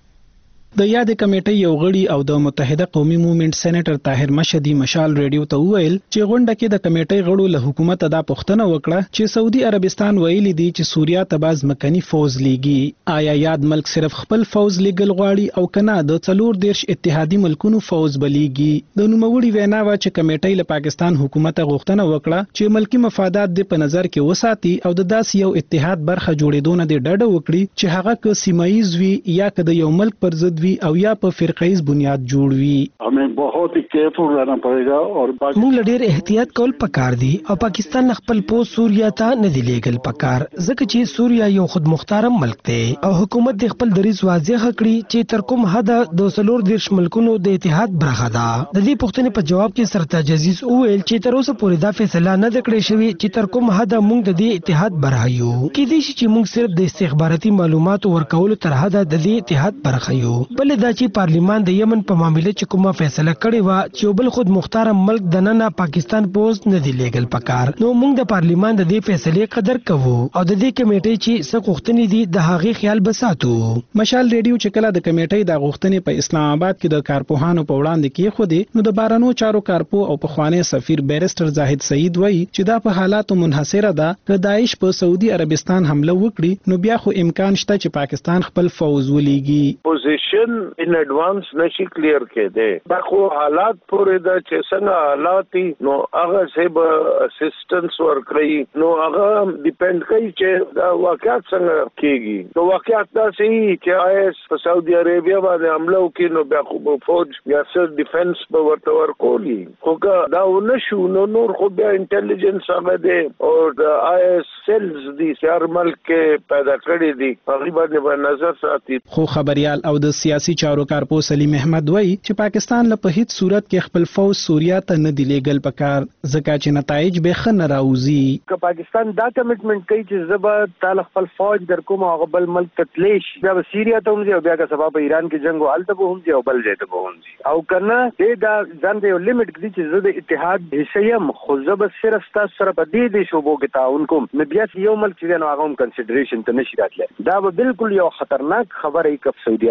د یاد کمیټې یو غړي او د متحده قومي موومېنټ سېنیټر طاهر مشهدي مشال ریډیو ته وویل چې غونډه کې د کمیټې غړو له حکومت دا پوښتنه وکړه چې سعودي عربستان ویلي دي چې سوریا ته باز مکني فوز لیږي آیا یاد ملک صرف خپل فوز لیږل غواړي او کنه د څلور دیرش اتحادي ملکونو فوز بلیږي. د نوموړي وینا و چې کمیټې له پاکستان حکومت غوښتنه وکړه چې ملکی مفادات د په نظر کې وساتي او د داس یو اتحاد برخه جوړېدو نه د ډډه وکړي چې هغه که سیمایي وي یا که د یو ملک پر ضد وي او یا په فرقیز بنیاد جوړ وي. हमें बहुत ही केयरफुल रहना पड़ेगा और موږ ډېر احتیاط کول پکار دي او پاکستان خپل پوز سوریا ته نه دی لیږل پکار ځکه چې سوریا یو خود مختار ملک دی او حکومت د خپل دریځ واضح کړی چې تر کوم حد د څلور دیرش ملکونو د اتحاد برخه ده. د دې پوښتنې په جواب کې سرتاج عزیز وویل چې تر اوسه پورې دا فیصله نه ده کړې شوې چې تر کوم حد موږ د دې اتحاد برخه یو. کېدای شي چې موږ صرف د استخباراتي معلوماتو ورکولو تر حد د دې اتحاد برخه یو. بل دا چې پارلیمان د یمن په معاملې چې کومه فیصله کړې و چې بل خود مختار ملک د نن پاکستان پوز نه دی لیږل پکار نو موږ د پارلیمان د دې فیصلې قدر کوو او د دې کمیټې چې څه غوښتنې دي د هغې خیال بساتو. مشال ریډیو چې کله د کمیټې د غوښتنې په اسلام آباد کې د کارپوهانو په وړاندې کې خو دي نو د بارانو چارو کارپو او پخوانی سفیر بیرستر زاهد سعید وایي چې دا په حالاتو منحصره ده که داعش په سعودي عربستان حمله وکړي نو بیا خو امکان شته چې پاکستان خپل فوز ولېږي. پوزیشن ان ایڈوانس نشي کلیر کېده دا خو حالات پورې دا چې څنګه حالات نو هغه سه به اسسټنس ورکړي نو هغه ډیپند کوي چې دا واقعیت څنګه کېږي. نو واقعیت دا سي چې آیس په سعودي عربیا باندې حمله وکړي نو بیا خو فوج یا سر ډیفنس به ورته ورکولي خو دا ونشو نو نور خو بیا انټيليجنس هغه دی او د آیس سیلز دي سر ملک کې پیدا کړی دي هغه باندې نظر ساتي. خو خبريال او د سیاسي چارو کارپو سلیم احمد وایي چې پاکستان له په هیڅ صورت کې خپل فوج سوریا ته نه دی لیږل پکار ځکه چې نتایج به ښه نه راوځي. که پاکستان دا کمټمنټ کوي چې زه به تعالی خپل فوج در کوم هغه بل ملک ته تللی شي بیا به سیریا ته هم ځي او بیا که سبا په ایران کې جنګ هلته به هم ځي او بل ځای ته به هم ځي او که نه دې دا ځان ته یو لیمټ ږدي چې زه د اتحاد حصه یم خو زه به صرف ستاسو سره په دې دې شعبو کې تعاون کوم نو بیا چې یو ملک چې دی نو هغه هم کنسیډریشن ته نشي راتلی. دا به بالکل یو خطرناک خبره وي که سعودي عرب د طرف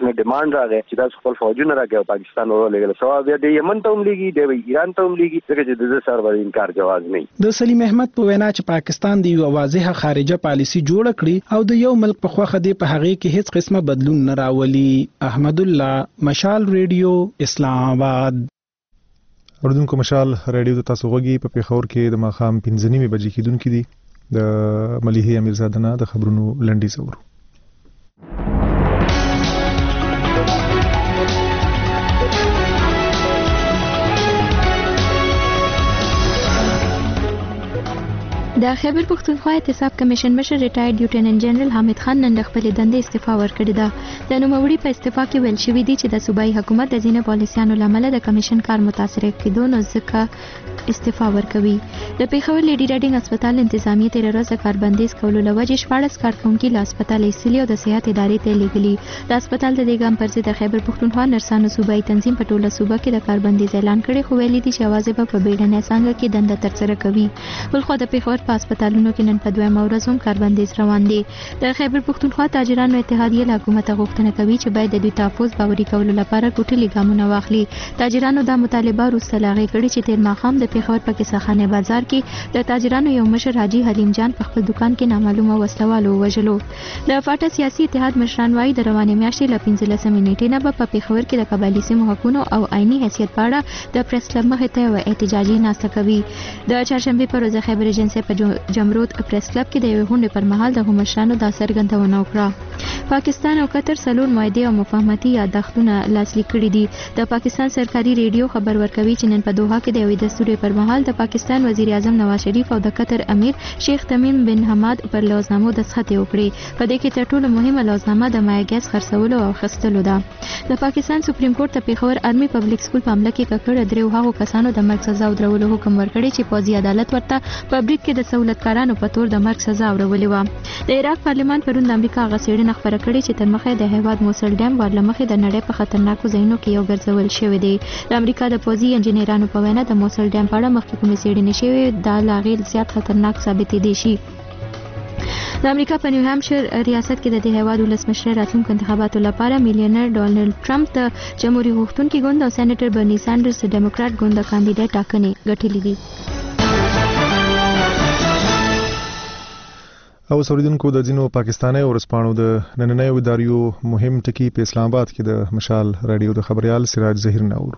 طرف نه ډیماند راغی چې تاسو خپل فوجونه راکړئ او پاکستان ورولېږل سوا بیا د یمن ته هم لېږي دی ایران ته هم لېږي ځکه چې د سر باندې انکار جواز نه. د سلیم احمد په وینا چې پاکستان د یو واضحه خارجه پالیسي جوړ کړي او د یو ملک په خوخه دی په هغه کې هیڅ قسمه بدلون نه راولي. احمد الله، مشال ریډیو، اسلام آباد. اوردونکو مشال ریډیو ته تاسو غوږی په پیښور کې د ماخام پنځه نیمې بجې کېدونکې دي. د ملیحه امیرزاده نه د خبرونو لنډیز اورو. د خیبر پښتونخوا احتساب کمیشن مشر ریټایرډ لیوټیننټ جنرال حامد خان نن د خپلې دندې استعفا ورکړې ده. د نوموړي په استعفا کې ویل شوي دي چې د صوبایي حکومت د ځینې پالیسیانو له امله د کمیشن کار متاثر کېدو نو ځکه استعفا ورکوي. د پېښور لیډي راډینګ هسپتال انتظامیه تېره ورځ کاربندیز کولو له وجې شپاړس کارکوونکي له هسپتال ایستلي او د صحت ادارې ته لېږلي. د هسپتال د دې ګام پر ضد د خیبر پښتونخوا نرسانو صوبایي تنظیم په ټوله صوبه کې د کاربندیز اعلان کړی، خو ویلي دي چې یوازې به په بیړنۍ څانګه کې دنده ترسره کوي. بلخوا د پېښور په هسپتالونو کې نن په دویمه ورځ هم کاربندیز روان دی. د خیبر پښتونخوا تاجرانو اتحادیه له حکومته غوښتنه کوي چې باید د دوی تحفظ باوري کولو لپاره ټوټلي ګامونه واخلي. تاجرانو دا مطالبه وروسته له هغې کړې چې تېر ماښام د پېښور په کیسهخانې بازار کې د تاجرانو یو مشر حاجي حلیم جان په خپل دکان کې نامعلومه وسلوالو ووژلو. د فاټا سیاسي اتحاد مشران وایي د روانې میاشتې له پنځلسمې نیټې نه به په پېښور کې د قبایلي سیمو حقونو او عیني حیثیت په اړه د پریس کلب مخې ته یوه احتجاجي ناسته کوي. د چهارشنبې په ورځ خیبر ایجنسۍ په جمرود پریس کلب کې د یوې غونډې پر مهال د هغو مشرانو دا څرګندونه وکړه. پاکستان او قطر څلور معاهدې او مفاهمتي یادښتونه لاسلیک کړي دي. د پاکستان سرکاري ریډیو خبر ورکوي چې نن په دوحه کې د یوې دستوري پر مهال د پاکستان وزیر اعظم نواز شریف او د قطر امیر شیخ تمیم بن حماد پر لوزنامو دستخط وکړي. په دې کې تر ټولو مهمه لوزنامه د مایع ګیس خرڅولو او اخیستلو ده. د پاکستان سپریم کورټ ته پېښور آرمي پبلک سکول په حمله کې ککړ درېو هغو کسانو د مرګ سزا ودرولو حکم ورکړی چې پوځي عدالت ورته په برید کې د سہولتکارانو په تور د مرګ سزا اورولې وه. د عراق پارلمان پرون د امریکا هغه څېړنه خپره کړې چې تر مخه د هیواد موسل ډیم ور له مخې د نړۍ په خطرناکو ځایونو کې یو ګرځول شوی دی. د امریکا د پوځي انجینرانو په وینا د موسل ډیم په اړه مخکې کومې څېړنې شوې دا لا غیر زیات خطرناک ثابتېدی شي. د امریکا په نیو هامشیر ریاست کې د دې هیواد ولسمشر راتلونکو انتخاباتو لپاره میلیونر ډونالډ ټرمپ د جمهوریت غوښتونکي ګوند او سېنیټر برني سانډرز د ډیموکرات ګوند د کاندیدټ ټاکنې ګټلې دي. او سوریدونکو د ځینو پاکستاني ورسپانو د نننۍ اداریو مهم ټکی په اسلام آباد کې د مشال رادیو د خبريال سراج ظهیر نور.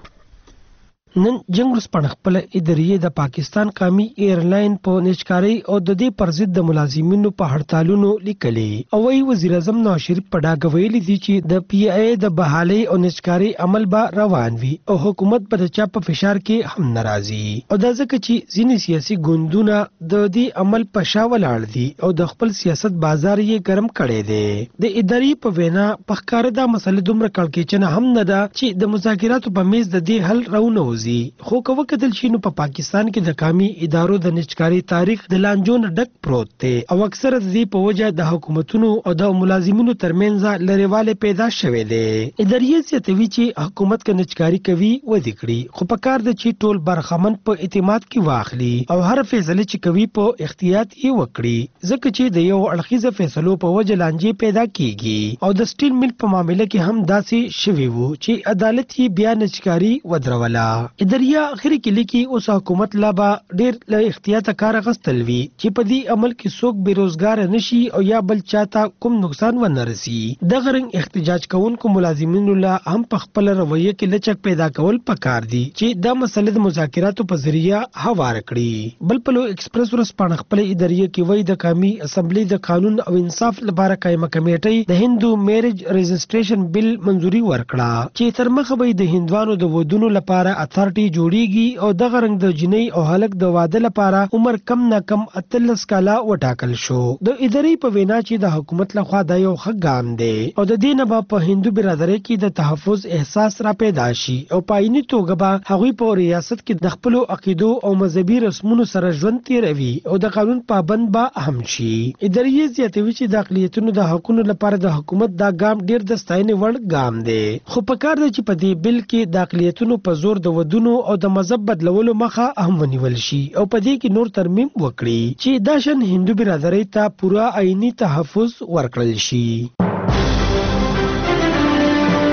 نن جنگ ورسپانه خپل ادارې د پاکستان قومي ایرلاین په نشکاری او د دې پر ضد د ملازمینو په هړتالونو لیکلي او وی وزیر اعظم نواز شریف په ډاګه ویلي دي چې د پی ای د بحالي او نشکاری عمل به روان وي او حکومت په چا په فشار کې هم ناراضي او د ځکه چې ځینې سیاسي ګوندونه د دې عمل په شا ولاړ دي او د خپل سیاست بازار یې ګرم کړي دي. د ادارې په وینا په ښکار دا مسله دومره کړکېچنه هم نه ده چې د مذاکراتو په میز د دې حل راونوځي. خو که وکتل شي نو په پا پاکستان کې د قومي ادارو د نچکاري تاریخ د لانجون ډک پروت دی او اکثره د دې په وجه د حکومتونو او د ملازمینو ترمنځ لریواله پیدا شوه دی. ادارې زیاتوي چې حکومت کې نچکاري کوي ودی کړي خو په کار د چې ټول برخمن په اعتماد کې واخلي او هر فیصله چې کوي په احتیاط یې وکړي ځکه چې د یو اړخیزه فیصلو په وجه لانجې پیدا کیږي او د سټیل مل په معاملې کې هم داسې شوي وو چې عدالت یې بیا نچکاري ودروله. ادارې اخري کې لیکي اوس حکومت لا به ډېر له احتیاطه کار اخیستل وي چې په دې عمل کې څوک بیروزګار نشي او یا بل چاته کوم نقصان ونه رسي. دغه رنګ احتجاج کوونکو ملازمینو لا هم په خپل رویه کې لچک پیدا کول پکار دي چې دا مسله د مذاکراتو په ذریعہ هوار کړي. بل پلو ایکسپریس ورسپانه خپل ادارې کې وایي د قومي اسمبلی د قانون او انصاف لپاره قائمه کمیټې د هندو میریج رجسټریشن بل منځوري ورکړه چې تر مخه به د هندوانو د ودونو لپاره اتھارټي جوړیږي او دغه رنګ د جنۍ او هلک د واده لپاره عمر کم نه کم اتلس کاله وټاکل شو. د ادارې په وینا چې د حکومت لخوا دا یو ښه ګام دی او د دې نه به په هندو برادرۍ کې د تحفظ احساس را پیدا شي او په عیني توګه به هغوی په ریاست کې د خپلو عقیدو او مذهبي رسمونو سره ژوند تیروي او د قانون پابند به هم شي. ادارې زیاتوي چې د اقلیتونو د حقونو لپاره د حکومت دا ګام ډیر د ستاینې وړ ګام دی خو په کار دی چې په دې بل کې د اقلیتونو په زور د ودونو او د مذهب بدلولو مخه هم ونیول شي او په دې کې نور ترمیم وکړي چې دا شن هندو برادرۍ ته پوره عیني تحفظ ورکړل شي.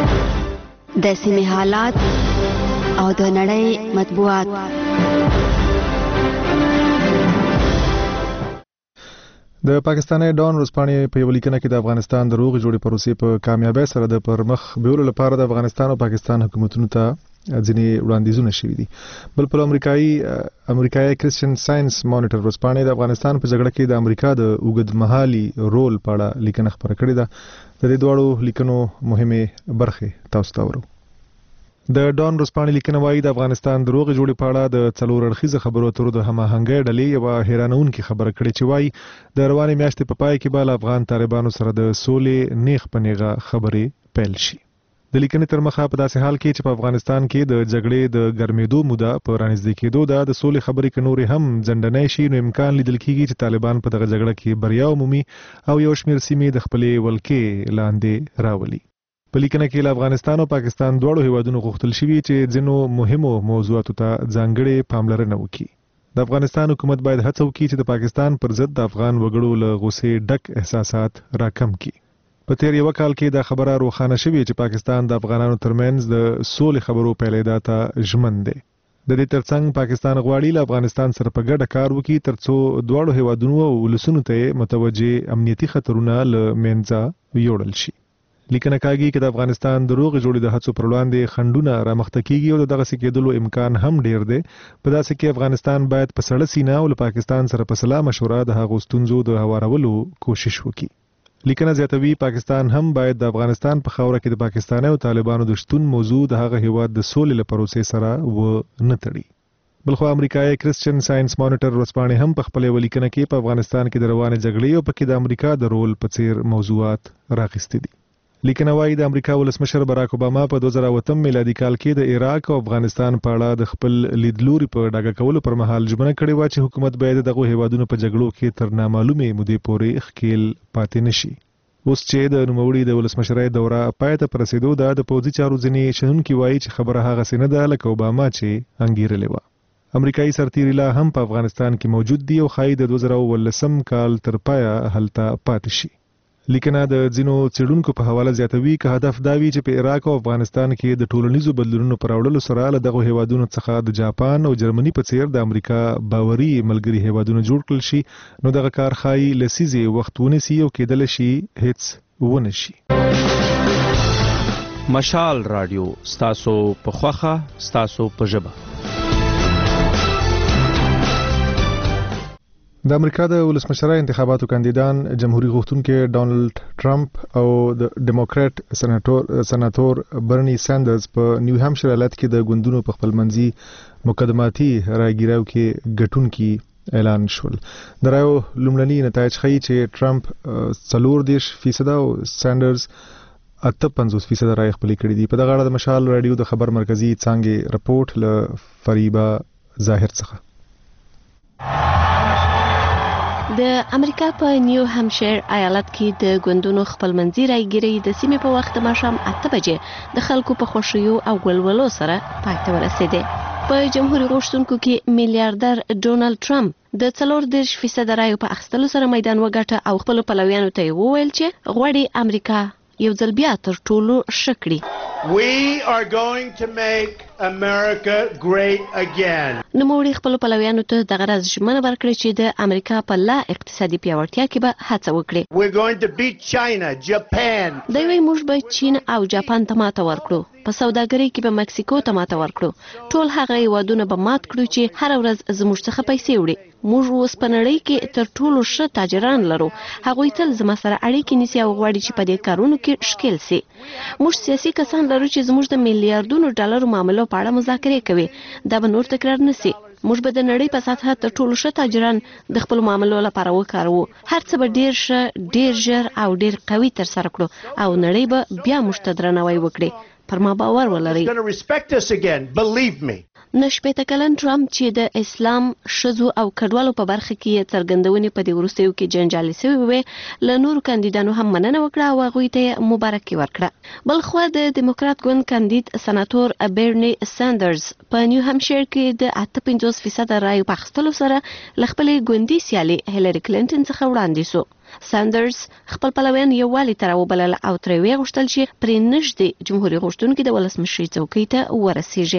د سیمې حالات او د نړۍ مطبوعات. د پاکستاني ډان ورځپاڼې په یو لیکنه کې د افغانستان د روغ جوړې پروسې په کامیابۍ سره د پرمخ بیولو لپاره د افغانستان او پاکستان حکومتونو ته ځینې وړاندیزونه شوي دي. بل په امریکایي امریکایي کرسچن ساينس مانیټر ورځپاڼې د افغانستان په جګړه کې د امریکا د اوږدمهالي رول په اړه لیکنه خپره کړې ده. د دې دواړو لیکنو مهمه برخه تاسو ته ورو. د ډان ورځپاڼې لیکنه وايي د افغانستان د روغ جوړې په اړه د څلور اړخیزه خبرو اترو د هماهنګۍ ډلې یوه حیرانونکې خبره کړې چې وايي د روانې میاشتې په پای کې به له افغان طالبانو سره د سولې نیغ په نیغه خبرې پیل شي. د لیکنې تر مخه په داسې حال کې چې په افغانستان کې د جګړې د ګرمېدو موده په رانږدې کېدو ده، د سولې خبرې که نورې هم ځنډنۍ شي نو امکان لیدل کېږي چې طالبان په دغه جګړه کې بریا ومومي او یو شمېر سیمې د خپلې ولکې لاندې راولي. په لیکنه کې له افغانستان او پاکستان دواړو هیوادونو غوښتل شوي چې ځینو مهمو موضوعاتو ته ځانګړې پاملرنه وکړي. د افغانستان حکومت باید هڅه وکړي چې د پاکستان پر ضد د افغان وګړو له غوسې ډک احساسات راکم کړي. په تیر یو کال کې دا خبره روښانه شوې چې پاکستان د افغانانو ترمنځ د سولې خبرو پیلېدا ته ژمن دی. د دې ترڅنګ پاکستان غواړي له افغانستان سره په ګډه کار وکړي ترڅو دواړو هیوادونو او ولسونو ته متوجه امنیتي خطرونه له منځه یوړل شي. لیکنه کاږي چې د افغانستان د روغ جوړې د هڅو پر وړاندې خنډونه رامخته کیږي او دغه کېدلو امکان هم ډیر دی. په داسې کې افغانستان باید په سړه سینه او له پاکستان سره په سلا مشوره د هغو ستونزو د هوارولو کوشش وکړي. لیکنه زیاتوي پاکستان هم باید د افغانستان په خاوره کې د پاکستاني او طالبانو د شتون موضوع د هغه هیواد د سولې له پروسې سره و نه تړي. بلخو امریکایي کرسچن ساينس مانیټر ورځپاڼې هم په خپل ولیکنه کې په افغانستان کې د روانې جګړې او پکې د امریکا د رول په څیر موضوعات راغستې دي. لیکنه وايي د امریکا ولسمشر باراک اوباما په دوه زره اووه میلادي کال کې د عراق او افغانستان په اړه د خپل لیدلوري په ډاګه کولو پر مهال ژمنه کړې و چې حکومت باید دغه هیوادونو په جګړو کې تر نامعلومې مودې پورې ښکیل پاتې نشي. اوس چې د نوموړي د ولسمشرۍ دوره پای ته په رسېدو ده، د پوځي چارو ځینې شنونکي وایي چې خبره هغسې نه ده لکه اوباما چې انګیرلې وه. امریکایي سرتیري لا هم په افغانستان کې موجود دي او ښایي د دوه زره اوولسم کال تر پایه هلته پاتې شي. لیکنه د ځینو څېړونکو په حواله زیاتوي که هدف دا وي چې په عراق او افغانستان کې د ټولنیزو بدلونونو پر راوړلو سره له دغو هیوادونو څخه د جاپان او جرمني په څیر د امریکا باوري ملګري هیوادونه جوړ کړل شي، نو دغه کار ښایي لسیزې وخت ونیسي او کېدلی شي هیڅ ونه شي. مشال رادیو ستاسو په خوښه ستاسو په ژبه. د امریکا د ولسمشرۍ انتخاباتو کاندیدان جمهوریت غوښتونکي ډانلډ ټرمپ او د ډیموکرات سناتور سناتور برني ساندرز په نیو هامشیر ایالت کې د ګوندونو په خپلمنځي مقدماتي راګیراو کې ګټونکي اعلان شول. د رایو لومړني نتایج ښیي چې ټرمپ څلور دېرش فیصده او ساندرز اته پنځوس فیصده رای خپلې کړي دي. په دغه اړه د مشال رادیو د خبر مرکزي څانګې رپورټ له فریبا ظاهر څخه. د امریکا په نیو هامشیر ایالت کې د ګوندونو خپلمنځي رايګيري د سیمې په وخت ماښام اته بجې د خلکو په خوشیو او ګلولو سره پای ته ورسېده. په جمهوریت غوښتونکو کې میلیارډر ډونالد ټرمپ د څلور دېرش فیصده رایو په اخیستلو سره میدان وګټه او خپل پلویانو ته وویل چې غواړي امریکا یو ځل بیا تر ټولو ښه کړي. We are going to make America great again. نوموړي خپل پلویانو ته دغه راز ژمنه ورکړه چې د امریکا په لا اقتصادي پیاوړتیا کې به هڅه وکړي. We're going to beat China, Japan. دوی وايي موږ به چین او جاپان ته ماته ورکړو، په سوداګرۍ کې به مکسیکو ته ماته ورکړو، ټول هغه هیوادونه به مات کړو چې هر ورځ زموږ څخه پیسې وړي. موږ اوس په نړۍ کې تر ټولو ښه تاجران لرو، هغوی تل زما سره اړیکې نیسي او غواړي چې په دې کارونو کې ښکیل سي. موږ سیاسي کسان لرو چې زموږ د میلیارډونو ډالرو معاملو په اړه مذاکرې کوي. دا به نور تکرار نشي. موږ به د نړۍ په سطحه تر ټولو ښه تاجران د خپل معاملو لپاره وکاروو. هر څه به ډیر ښه، ډیر ژر او ډیر قوي تر سره کړو او نړۍ به بیا موږ ته درناوی وکړي. پر ما باور ولرئ. نشپېته کلن ټرمپ چې د اسلام، ښځو او کډوالو په برخه کې څرګندونې په دې وروستیو کې جنجالي شوې وې، له نورو کاندیدانو هم مننه وکړه او هغوی ته مبارکي ورکړه. بلخوا د دیموکرات ګوند کاندید سناتور برني ساندرز په نیو هامشیر کې د اته پنځوس فیصده رایو په اخیستلو سره له خپلې ګوندي سیالۍ هیلري کلینټن څخه وړاندې شو. ساندرز خپل پلویان یووالي ته راوبلل او ترې ویې غوښتل چې پرې نږدې جمهوریت غوښتونکي د ولسمشرۍ څوکۍ ته ورسیږي.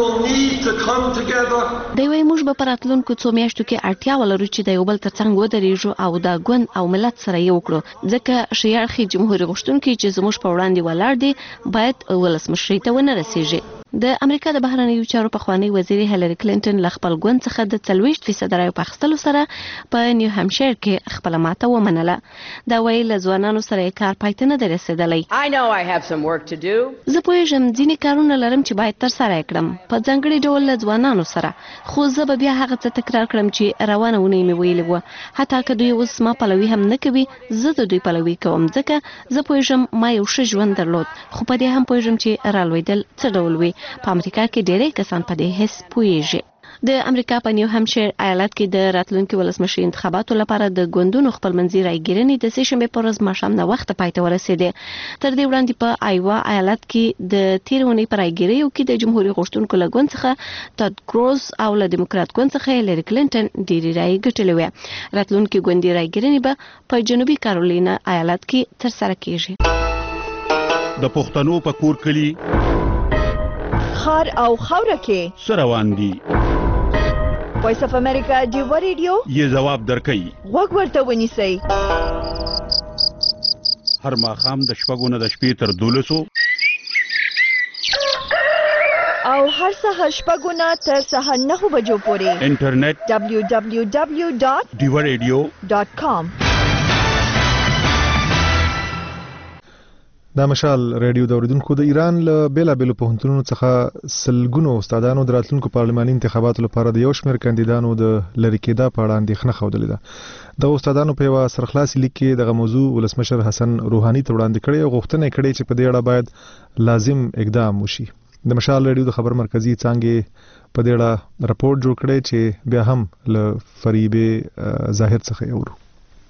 دوی وایي موږ به په راتلونکو څو میاشتو کې اړتیا ولرو چې د یو بل ترڅنګ ودرېږو او د ګوند او ملت سره یو کړو ځکه ښي اړخي جمهوریت غوښتونکي چې زموږ په وړاندې ولاړ دي باید ولسمشرۍ ته ونه رسیږي. د امریکا د بهرنیو چارو پخوانی وزیر هیلری کلینټن له خپل ګوند څخه د څلوېښت فیصد رایو په اخیستلو سره په نیو همشیر کې خپل ماته ومنله. دا وایي له ځوانانو سره یې کار پای ته نه دی رسېدلی. زه پوهېږم ځینې کارونه لرم چې باید ترسره یې کړم په ځانګړي ډول له ځوانانو سره، خو زه به بیا هغه څه تکرار کړم چې روانه اونۍ مې ویلي وه. حتی که دوی اوس ما پلوي هم نه کوي زه د دوی پلوي کوم ځکه زه پوهېږم ما یو ښه ژوند درلود، خو په دې هم پوهېږم چې رالوېدل څه ډول وي. په امریکا کې ډېری کسان په دې حس پوهېږي. د امریکا په نیو همشیر ایالت کې د راتلونکي ولسمشرۍ انتخاباتو لپاره د ګوندونو خپلمنځي رایګیرنې د سې شنبې په ورځ ماښام ناوخته پای ته ورسېدې. تر دې وړاندې په آیوا ایالت کې د تېرې اونۍ په رایګیریو کې د جمهوریت غوښتونکو له ګوند څخه ټاډ کروز او له ډیموکرات ګوند څخه هیلری کلینټن ډېرې رایې ګټلې وې. راتلونکي ګوندي رایګیرنې به په جنوبي کارولینا ایالت کې ترسره کیږي. د پښتنو په کور کلي خار او خاوره کې سروان دي. وایس اف امریکا ډیو ریډیو یې جواب درکړي. وګ ورته ونیسئ. هر ماښام د شپږو نه د شپې تر دولسو او هر سهار شپږو نه تر سهار نهو بجو پورې انټرنیټ دبلیو دبلیو دبلیو ډاټ ډیو ریډیو ډاټ کام. دا مشال ریډیو د اوریدونکو د ایران له بیلابېلو پوهنتونونو څخه سلګونو استادانو د راتلونکو پارلماني انتخاباتو لپاره د یو شمېر کاندیدانو د لرې کېدا په اړه اندېښنه ښودلې ده. دغه استادانو په یوه سرخلاصي لیک کې دغه موضوع ولسمشر حسن روحاني ته وړاندې کړې او غوښتنه یې کړې چې په دې اړه باید لازم اقدام وشي. د مشال ریډیو د خبر مرکزي څانګې په دې اړه راپورټ جوړ کړی چې بیا هم له فریبې ظاهر څخه یې اورو.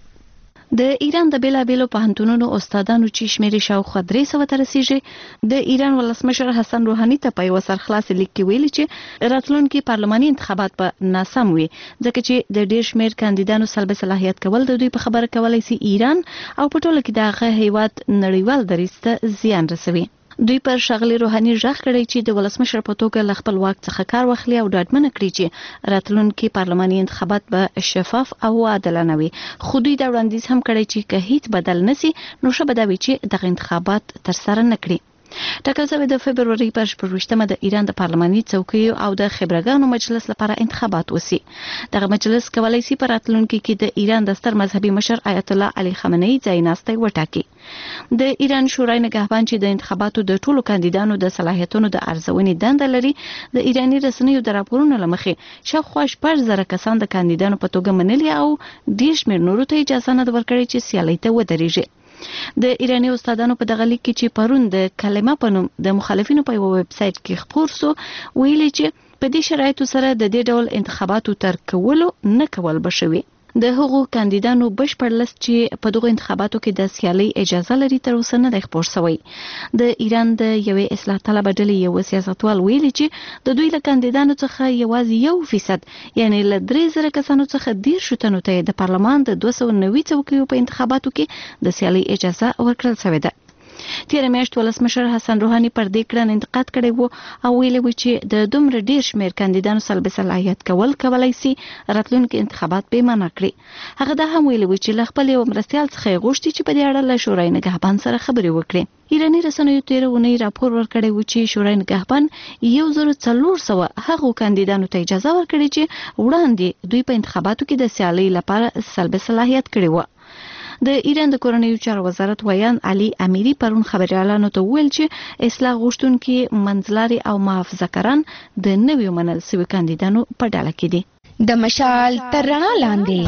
د ایران د بیلابېلو پوهنتونونو استادانو چې شمېر شاوخوا درې سوه ته رسیږي د ایران ولسمشر حسن روحاني ته په یوه سرخلاصي لیک کې ویلي چې راتلونکي پارلماني انتخابات به ناسم وي ځکه چې د ډېر شمېر کاندیدانو سلب صلاحیت کول د دوی په خبره کولی سي ایران او په ټوله کې د هغه هیواد نړیوال دریځ ته زیان رسوي. دوی پر ښاغلي روحاني ژغ کړی چې د ولسمشر په توګه له خپل واک څخه کار واخلي او ډاډمنه کړي چې راتلونکي پارلماني انتخابات به شفاف او عادلانه وي. خو دوی دا وړاندیز هم کړی چې که هیڅ بدل نسی نو ښه به دا وي چې دغه انتخابات ترسره نه کړي. ټاکل شوی د فبروري پر شپږویشتمه د ایران د پارلماني څوکیو او د خبرګانو مجلس لپاره انتخابات وسی. دغه مجلس کولای شي په راتلونکي کې د ایران د ستر مذهبي مشر آیت الله علي خامنه‌ای ځایناستی وټاکي. د ایران شورای نگهبان چې د انتخاباتو د ټولو کاندیدانو د صلاحیتونو د ارزونې دنده لري د ایراني رسنیو د راپورونو له مخې شاوخوا شپږ زره کسان د کاندیدانو په توګه منلي او ډېر شمېر نورو ته اجازه نه ورکړي چې سیالۍ ته ودرېږي. د ایراني استادانو په دغه لیک کې چې پرون د کلمه په نوم د مخالفینو په یو ویب سایټ کې خپور سو ویلي چې په دې شرایطو سره د دې ډول انتخاباتو تر کولو نه کول بشوي. د هغو کاندیدانو بشپړ لست چې په دغه انتخاباتو کې د سیالۍ اجازه لري تر اوسه نه دی خپور شوی. د ایران د یوې اصلاح طلبه ډلې یو سیاستوال ویلي چې د دوی له کاندیدانو څخه یوازې یو فیصد یعنی له درې زره کسانو څخه دېرشو تنو ته د پارلمان د دوه سوه نوي څوکیو په انتخاباتو کې د سیالۍ اجازه ورکړل شوې ده. تیره میاشت ولسمشر حسن روحاني پر دې کړن انتقاد کړی وو او ویلي و چې د دومره ډېر شمېر کاندیدانو سلب صلاحیت کول کولای سي راتلونکي انتخابات بې معنا کړي. هغه دا هم ویلي و چې له خپل یو مرستیال څخه یې غوښتي چې په دې اړه له شورای نګهبان سره خبرې وکړي. ایراني رسنیو تیره اونۍ راپور ورکړی و چې شورای نګهبان یو زر څلور سوه هغو کاندیدانو ته اجازه ورکړي چې وړاندې دوی په انتخاباتو کې د سیالۍ لپاره سلب صلاحیت کړي و. د ایران د کورنیو چارو وزارت ویان علي امیری پرون خبريالانو ته ویل چې اصلاح غوښتونکي منځلاري او محافظه‌کاران د نویو منل شوي کاندیدانو په ډله کې دي. د مشال تر رڼا لاندې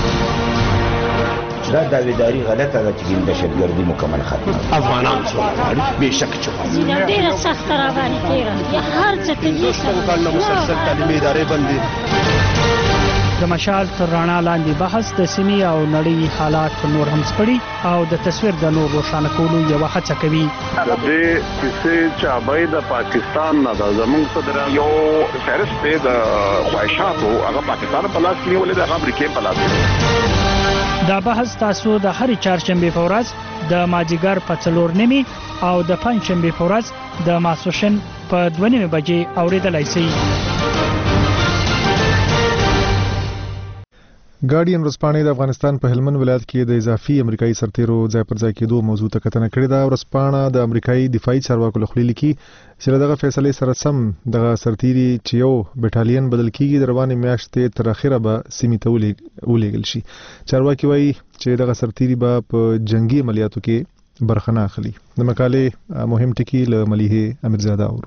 دا داویداری غلطه ده چې دهشتګردي مکمل ختمه افغانان څومره بهشکه چوکا ډیره سخت روانه تیره هر څه کې مسلسل تعلیمي ادارې بندي. د مشال تر رڼا لاندې بحث د سیمې او نړۍ حالات نور هم سپړي او د تصویر د نور روښانه کولو یوه هڅه کوي. د دې کیسې چابې د پاکستان نه د زموږ صدر یو فهرست د خواهشاتو هغه پاکستان په لاس کې ولې د امریکای په لاس کې دا بحث تاسو د هرې چهارشنبې په ورځ د مازدیګر په څلور نیمې او د پنجشنبې په ورځ د ماسپښین په دوه نیمې بجې اورېدلای شئ. ګارډین ورځپاڼې د افغانستان په هلمند ولایت کې د اضافي امریکایي سرتیرو ځای پر ځای کېدو موضوع ته کتنه کړې ده. ورځپاڼه د امریکایي دفاعي چارواکو لخوا لیکي چې دغه فیصلې سره سم دغه سرتیري چې یو بټالین بدل کیږي د روانې میاشتې تر اخره به سیمې ته ولېږل شي. چارواکي وایي چې دغه سرتیري به په جنگي عملیاتو کې برخه نه اخلي. د مقالې مهم ټکي له ملیحه امیرزاده اورو.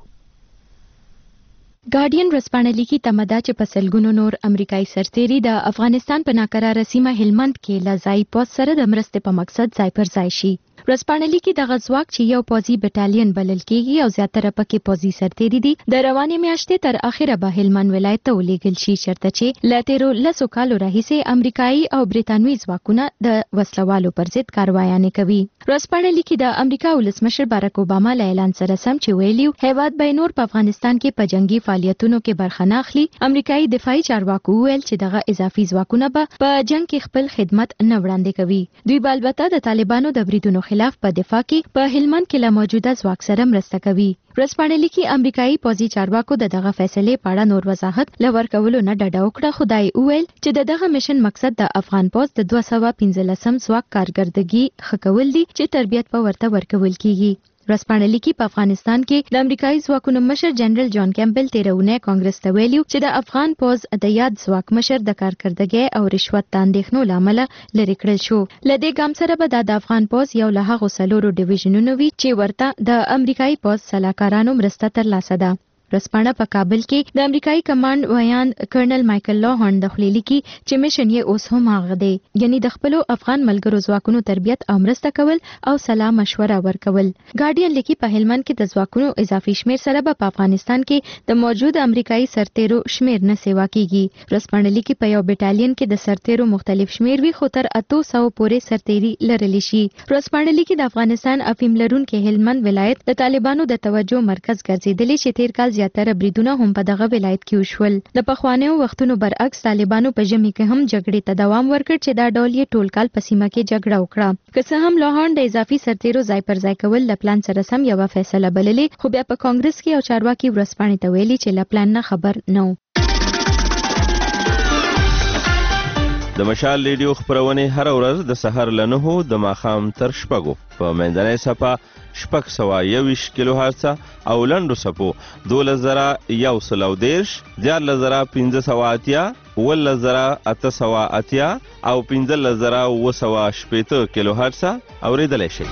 ګارډین ورځپاڼه لیکي تمدا چې په سلګونو نور امریکایي سرتیري د افغانستان په ناکراره سیمه هلمند کې لځای پوس سره د مرستې په مقصد ځای پر ځای شي. ورځپاڼه لیکي دغه ځواک چې یو پوځي بټالین بلل کېږي او زیاتره پکې پوځي سرتیري دي د روانې میاشتې تر اخره به هلمند ولایت ته ولېږل شي، چېرته چې له تېرو لسو کالو راهیسې امریکایي او برېټانوي ځواکونه د وسلوالو پر ضد کاروایانې کوي. ورځپاڼه لیکي د امریکا ولسمشر بارک اوباما له اعلان سره سم چې ویلیو هیواد به نور په افغانستان کې په جنگي فعالیتونو کې برخه نه اخلي. امریکایي دفاعي چارواکو ویل چې دغه اضافي ځواکونه به په جنگ کې خپل خدمت نه وړاندې کوي. دوی به البته د طالبانو د بریدونو خلاف په دفاع کې په هلمند کې له موجوده ځواک سره مرسته کوي. ورځپاڼه لیکي امریکایي پوځي چارواکو د دغه فیصلې په اړه نور وضاحت له ورکولو نه ډډه وکړه. خدای وویل چې د دغه مشن مقصد د افغان پوځ د دوه سوه پنځلسم ځواک کارګردګي ښه کول دي چې تربیت په ورته ورکول کیږي. ورځپاڼه لیکي په افغانستان کې د امریکایي ځواکونو مشر جنرال جان کیمبل تیرونه کانګرس ته ویلي چې د افغان پوځ د یاد ځواک مشر د کارکردګۍ او رشوت د اندېښنو له امله لرې کړل شو. له دې ګام سره به د افغان پوځ یو له هغو څلورو ډیویژنونو وي چې ورته د امریکایي پوځ سلاکارانو مرسته ترلاسه ده. ورځپاڼه په کابل کې د امریکایي کمانډ ویان کرنل مایکل لاهون د خپل لیکي چې میشن یې اوس هم هغه دی، یعنی د خپل افغان ملګرو ځواکونو تربیت او مرسته کول او سلا مشوره ورکول. ګارډین لیکي په هلمند کې د ځواکونو اضافي شمیر سره په افغانستان کې د موجود امریکایي سرتیرو شمیر نه سیوا کیږي. ورځپاڼه لیکي په یو بټالین کې د سرتیرو مختلف شمیر وي خو تر اتو سو پورې سرتیري لرلی شي. ورځپاڼه لیکي د افغانستان افیم لرونکي هلمند ولایت د طالبانو د توجه مرکز ګرځیدلی چې تیر کال زیاتره بریدونه هم په دغه ولایت کې وشول. د پخوانیو وختونو برعکس طالبانو په ژمي کې هم جګړې ته دوام ورکړ چې دا ډول یې ټول کال په سیمه کې جګړه وکړه. که څه هم لاهون د اضافي سرتیرو ځای پر ځای کول له پلان سره سم یوه فیصله بللې، خو بیا په کانګرس کې یو چارواکي ورځپاڼې ته ویلي چې له پلان نه خبر نه و. د مشال ریډیو خپرونې هر ورځ د سحر له نهو د ماښام تر شپږو په منځنۍ صفحه شپږ سوه یوویشت کیلو هرڅه او لنډو څپو دولس زره یو سل او دېرش، دیارلس زره پنځه سوه اتیا، اوولس زره اته سوه اتیا او پنځلس زره اووه سوه شپېته کیلو هرڅه اورېدلی شئ.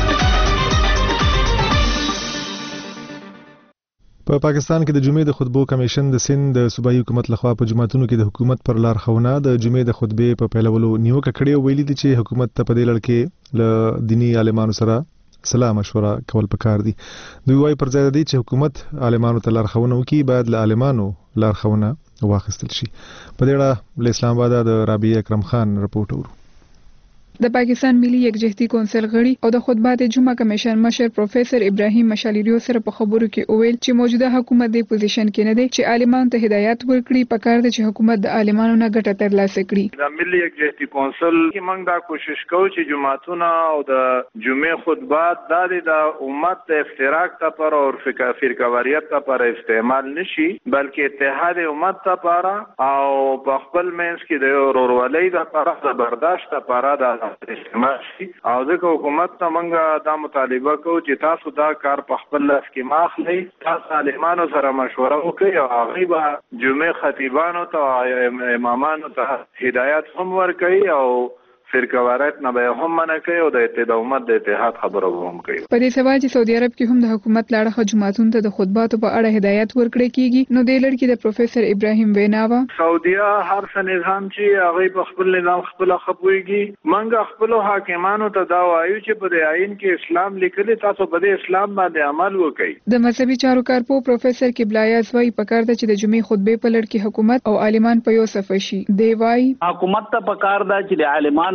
په پاکستان کې د جمعې د خطبو کمیشن د سند د صوبایي حکومت لخوا په جماعتونو کې د حکومت پر لارښوونه د جمعې د خطبې په پیلولو نیوکه کړې او ویلي دي چې حکومت ته په دې لړ کې له دیني عالمانو سره سلا مشوره کول پکار دي. دوی وايي پر ځای دی چې حکومت عالمانو ته لارښوونه وکړي باید له عالمانو لارښوونه واخیستل شي. په دې اړه له اسلام آباد د رابعه اکرم خان رپورټ اورو. د پاکستان ملي یکجهتي کونسل غړي او د خطبات جمعه کمیشن مشر پروفیسور ابراهیم مشالیریو سره په خبرو کې وویل چې موجوده حکومت د پوزیشن کې نه دی چې عالمانو ته هدایت ورکړي، پکار دی چې حکومت د عالمانو نه ګټه ترلاسه کړي. د ملي یکجهتي کونسل کې موږ دا کوشش کوو چې جماعتونه او د جمعې خطبات د امت د افتراق لپاره او فرقواریت لپاره استعمال نشي، بلکې اتحاد امت لپاره او په خپل منځ کې د ورورولۍ لپاره د برداشت لپاره د استعمال شي. او ځکه حکومت ته موږ دا مطالبه کوو چې تاسو دا کار په خپل لاس کې مه اخلئ، تاسو عالمانو سره مشوره وکړئ او هغوی به جمعې خطیبانو ته امامانو ته هدایت هم ورکوي او فرقواریت نه به هم منع کوي او د اتحاد امت د اتحاد خبره هم کوي. په دې سوال چې سعودي عرب کې هم د حکومت لاړه جماعتونو ته د خطباتو په اړه هدایت ورکړل کیږي، نو د لړ کې د پروفیسور ابراهیم ویناوا سعودیا هر څه نظام چې هغه په خپل نظام خپل خپويږي، منګه خپل حاکمانو ته دا وایو چې په دې آئین کې اسلام لیکلي، تاسو په دې اسلام باندې عمل وکړئ. د مذهبي چارو کارپو پروفیسور کبلایاز وايي پکار ده چې د جمعې خطبې په لړ کې حکومت او عالمان په یو صف شي. دی وايي حکومت ته پکار ده چې د عالمان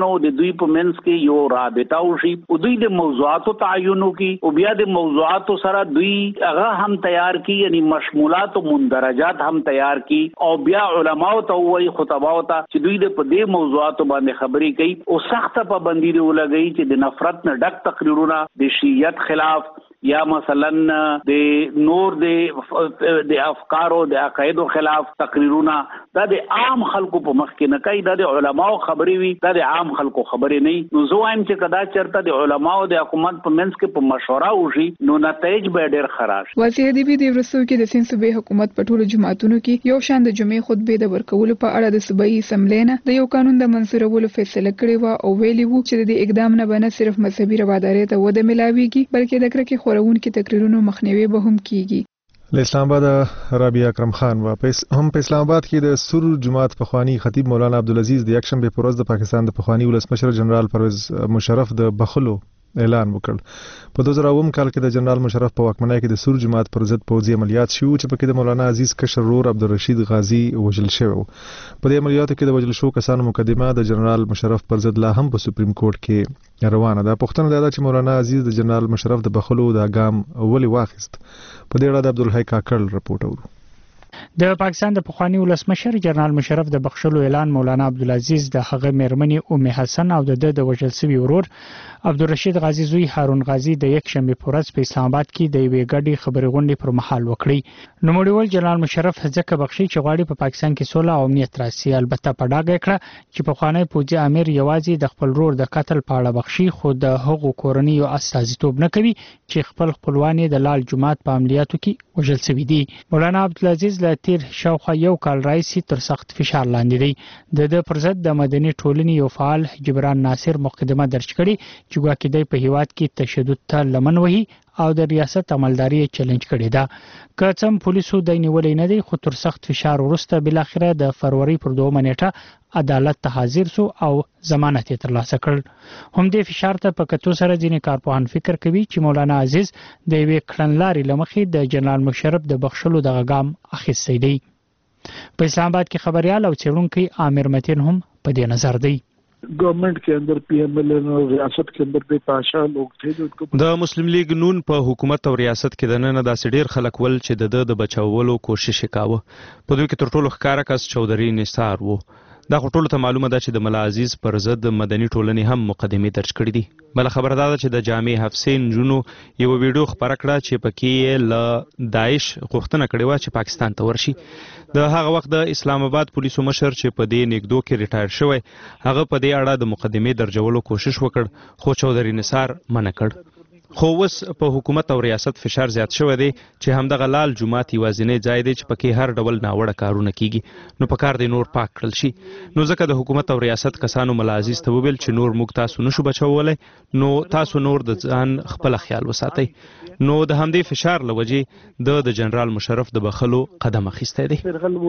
مشرانو د دوی په منځ کې یو رابطه وشي او دوی د موضوعاتو تعین وکړي او بیا د موضوعاتو سره دوی هغه هم تیار کی یعنی مشمولات او مندرجات هم تیار کی او بیا علماء ته وایي خطباو ته چې دوی د په دې موضوعاتو باندې خبرې کوي او سخت پابندي دی ولګي چې د نفرت نه ډک تقریرونه د شیعیت خلاف یا مثلا د نور د د افکارو د عقایدو خلاف تقریرونه دا د عام خلکو په مخ کې نه کوي دا د علماو خبرې وي دا د عام خلکو خبرې نه نو زه وایم چې کدا چرته د علماو د حکومت په منځ کې په مشوره وشي نو نتایج به ډېر خراب وزیر ادبي د ورسو کې د سین صوبې حکومت په ټولو جماعتونو کې یو شان د جمعې خطبه د ورکولو په اړه د صوبایي اسمبلی نه د یو قانون د منظورولو فیصله کړې و او ویلي وو چې د اقدام نه بنه صرف مذهبي رواداري ته وده ملاويږي بلکې د کرکې خورون کې تقریرونو مخنیوي به هم کیږي له اسلام آباد رابعه اکرم خان و هم په اسلام آباد کې د سور جماعت پخوانی خطیب مولانا عبدالعزيز د یکشنبه پر ورځ د پاکستان د پخوانی ولسمشر جنرال پرویز مشرف د بخلو اعلان وکړ په دوه زره اووه کال کې د جنرال مشرف په واکمنۍ کې د سور جماعت پر ضد پوځي عملیات شوه چې پکې د مولانا عزیز کشر رور عبدالرشید غازی وژل شوی په دې عملیاتو کې د وژل شو کسانو مقدمه د جنرال مشرف پر ضد لا هم په سپریم کورټ کې روانه ده پښتنه دا چې مولانا عزیز د جنرال مشرف د بخلو د ګام ولې واخیست په دې اړه د عبدالحی کاکړ رپورټ اورو د پاکستان د پخوانی ولسمشر جنرال مشرف د بخښلو اعلان مولانا عبدالعزيز د هغه میرمنې ام حسن او د د وژل شوی ورور عبدالرشید غازی زوی هارون غازی د یک شنبه په ورځ په اسلام آباد کې د یوې ګډې خبرې غونډې پر مهال وکړي نو مړیول جنرال مشرف ځکه بخښي چې غواړي په پاکستان کې سوله او امنیت راسي البته په ډاګه کړه چې پخوانی پوځي امیر یوازې د خپل ورور د قتل په اړه بخښي خو د هغو کورنیو استازیتوب نه کوي چې خپل خپلوان د لال جماعت په عملیاتو کې وژل شوی دي مولانا عبدالعزيز له تیر شاوخوا یو کال راځي تر سخت فشار لاندې دی د د پرزد د مدني ټولنې یو فعال جبران ناصر مقدمه درج کړي چې ګواکې د په هیواد کې تشدد ته لمن وهي او د ریاست عملداري چیلنج کړي ده که څم پولیسو د نیولې نه دی خو تر سخت فشار وروسته بل اخره د فروری پر دوه نیټه عدالت ته حاضر سو او ضمانت یې ترلاسه کړ هم د فشار ته په کتو سره ځینې کارپوهان فکر کوي چې مولانا عزیز د یوې کړنلارې لمخې د جنرال مشرف د بخښلو د غام اخیستی دی په اسلام آباد کې خبريال او څېړونکي عامر متین هم په دې نظر دی government के अंदर पीएमएल और रियासत के अंदर बेतहाशा लोग थे जो उनको د مسلم لیگ نون په حکومت او ریاست کې د نن داسې ډیر خلک ول چې د د بچاولو کوشش وکاوه په دوی کې تر ټولو ښکارا کس چودري نثار وو دا ټولو ته معلومه ده چې د ملا عزیز پر ضد مدني ټولنې هم مقدمه درج کړې دي بل خبره ده چې د جامع حفصین جنو یو ویډیو خبره کړه چې پکې ل داعش غوښتنه کړې و چې پاکستان ته ورشي د هغه وخت د اسلام آباد پولیسو مشر چې په دې نګدو کې ریټایر شوی هغه په دې اړه د مقدمه درجولو کوشش وکړ خو چودري نثار منع کړ خو اوس په حکومت او ریاست فشار زیات شوی دی چې همدغه لال جماعت یوازینی ځای دی چې پکې هر ډول ناوړه کارونه کیږي نو په کار دی نور پاک کړل شي نو ځکه د حکومت او ریاست کسانو ملا عزیز ته وویل چې نور موږ تاسو نشو بچولای نو تاسو نور د ځان خپل خیال وساتئ نو د همدې فشار لوجې د د جنرال مشرف د بخلو قدم اخیسته دی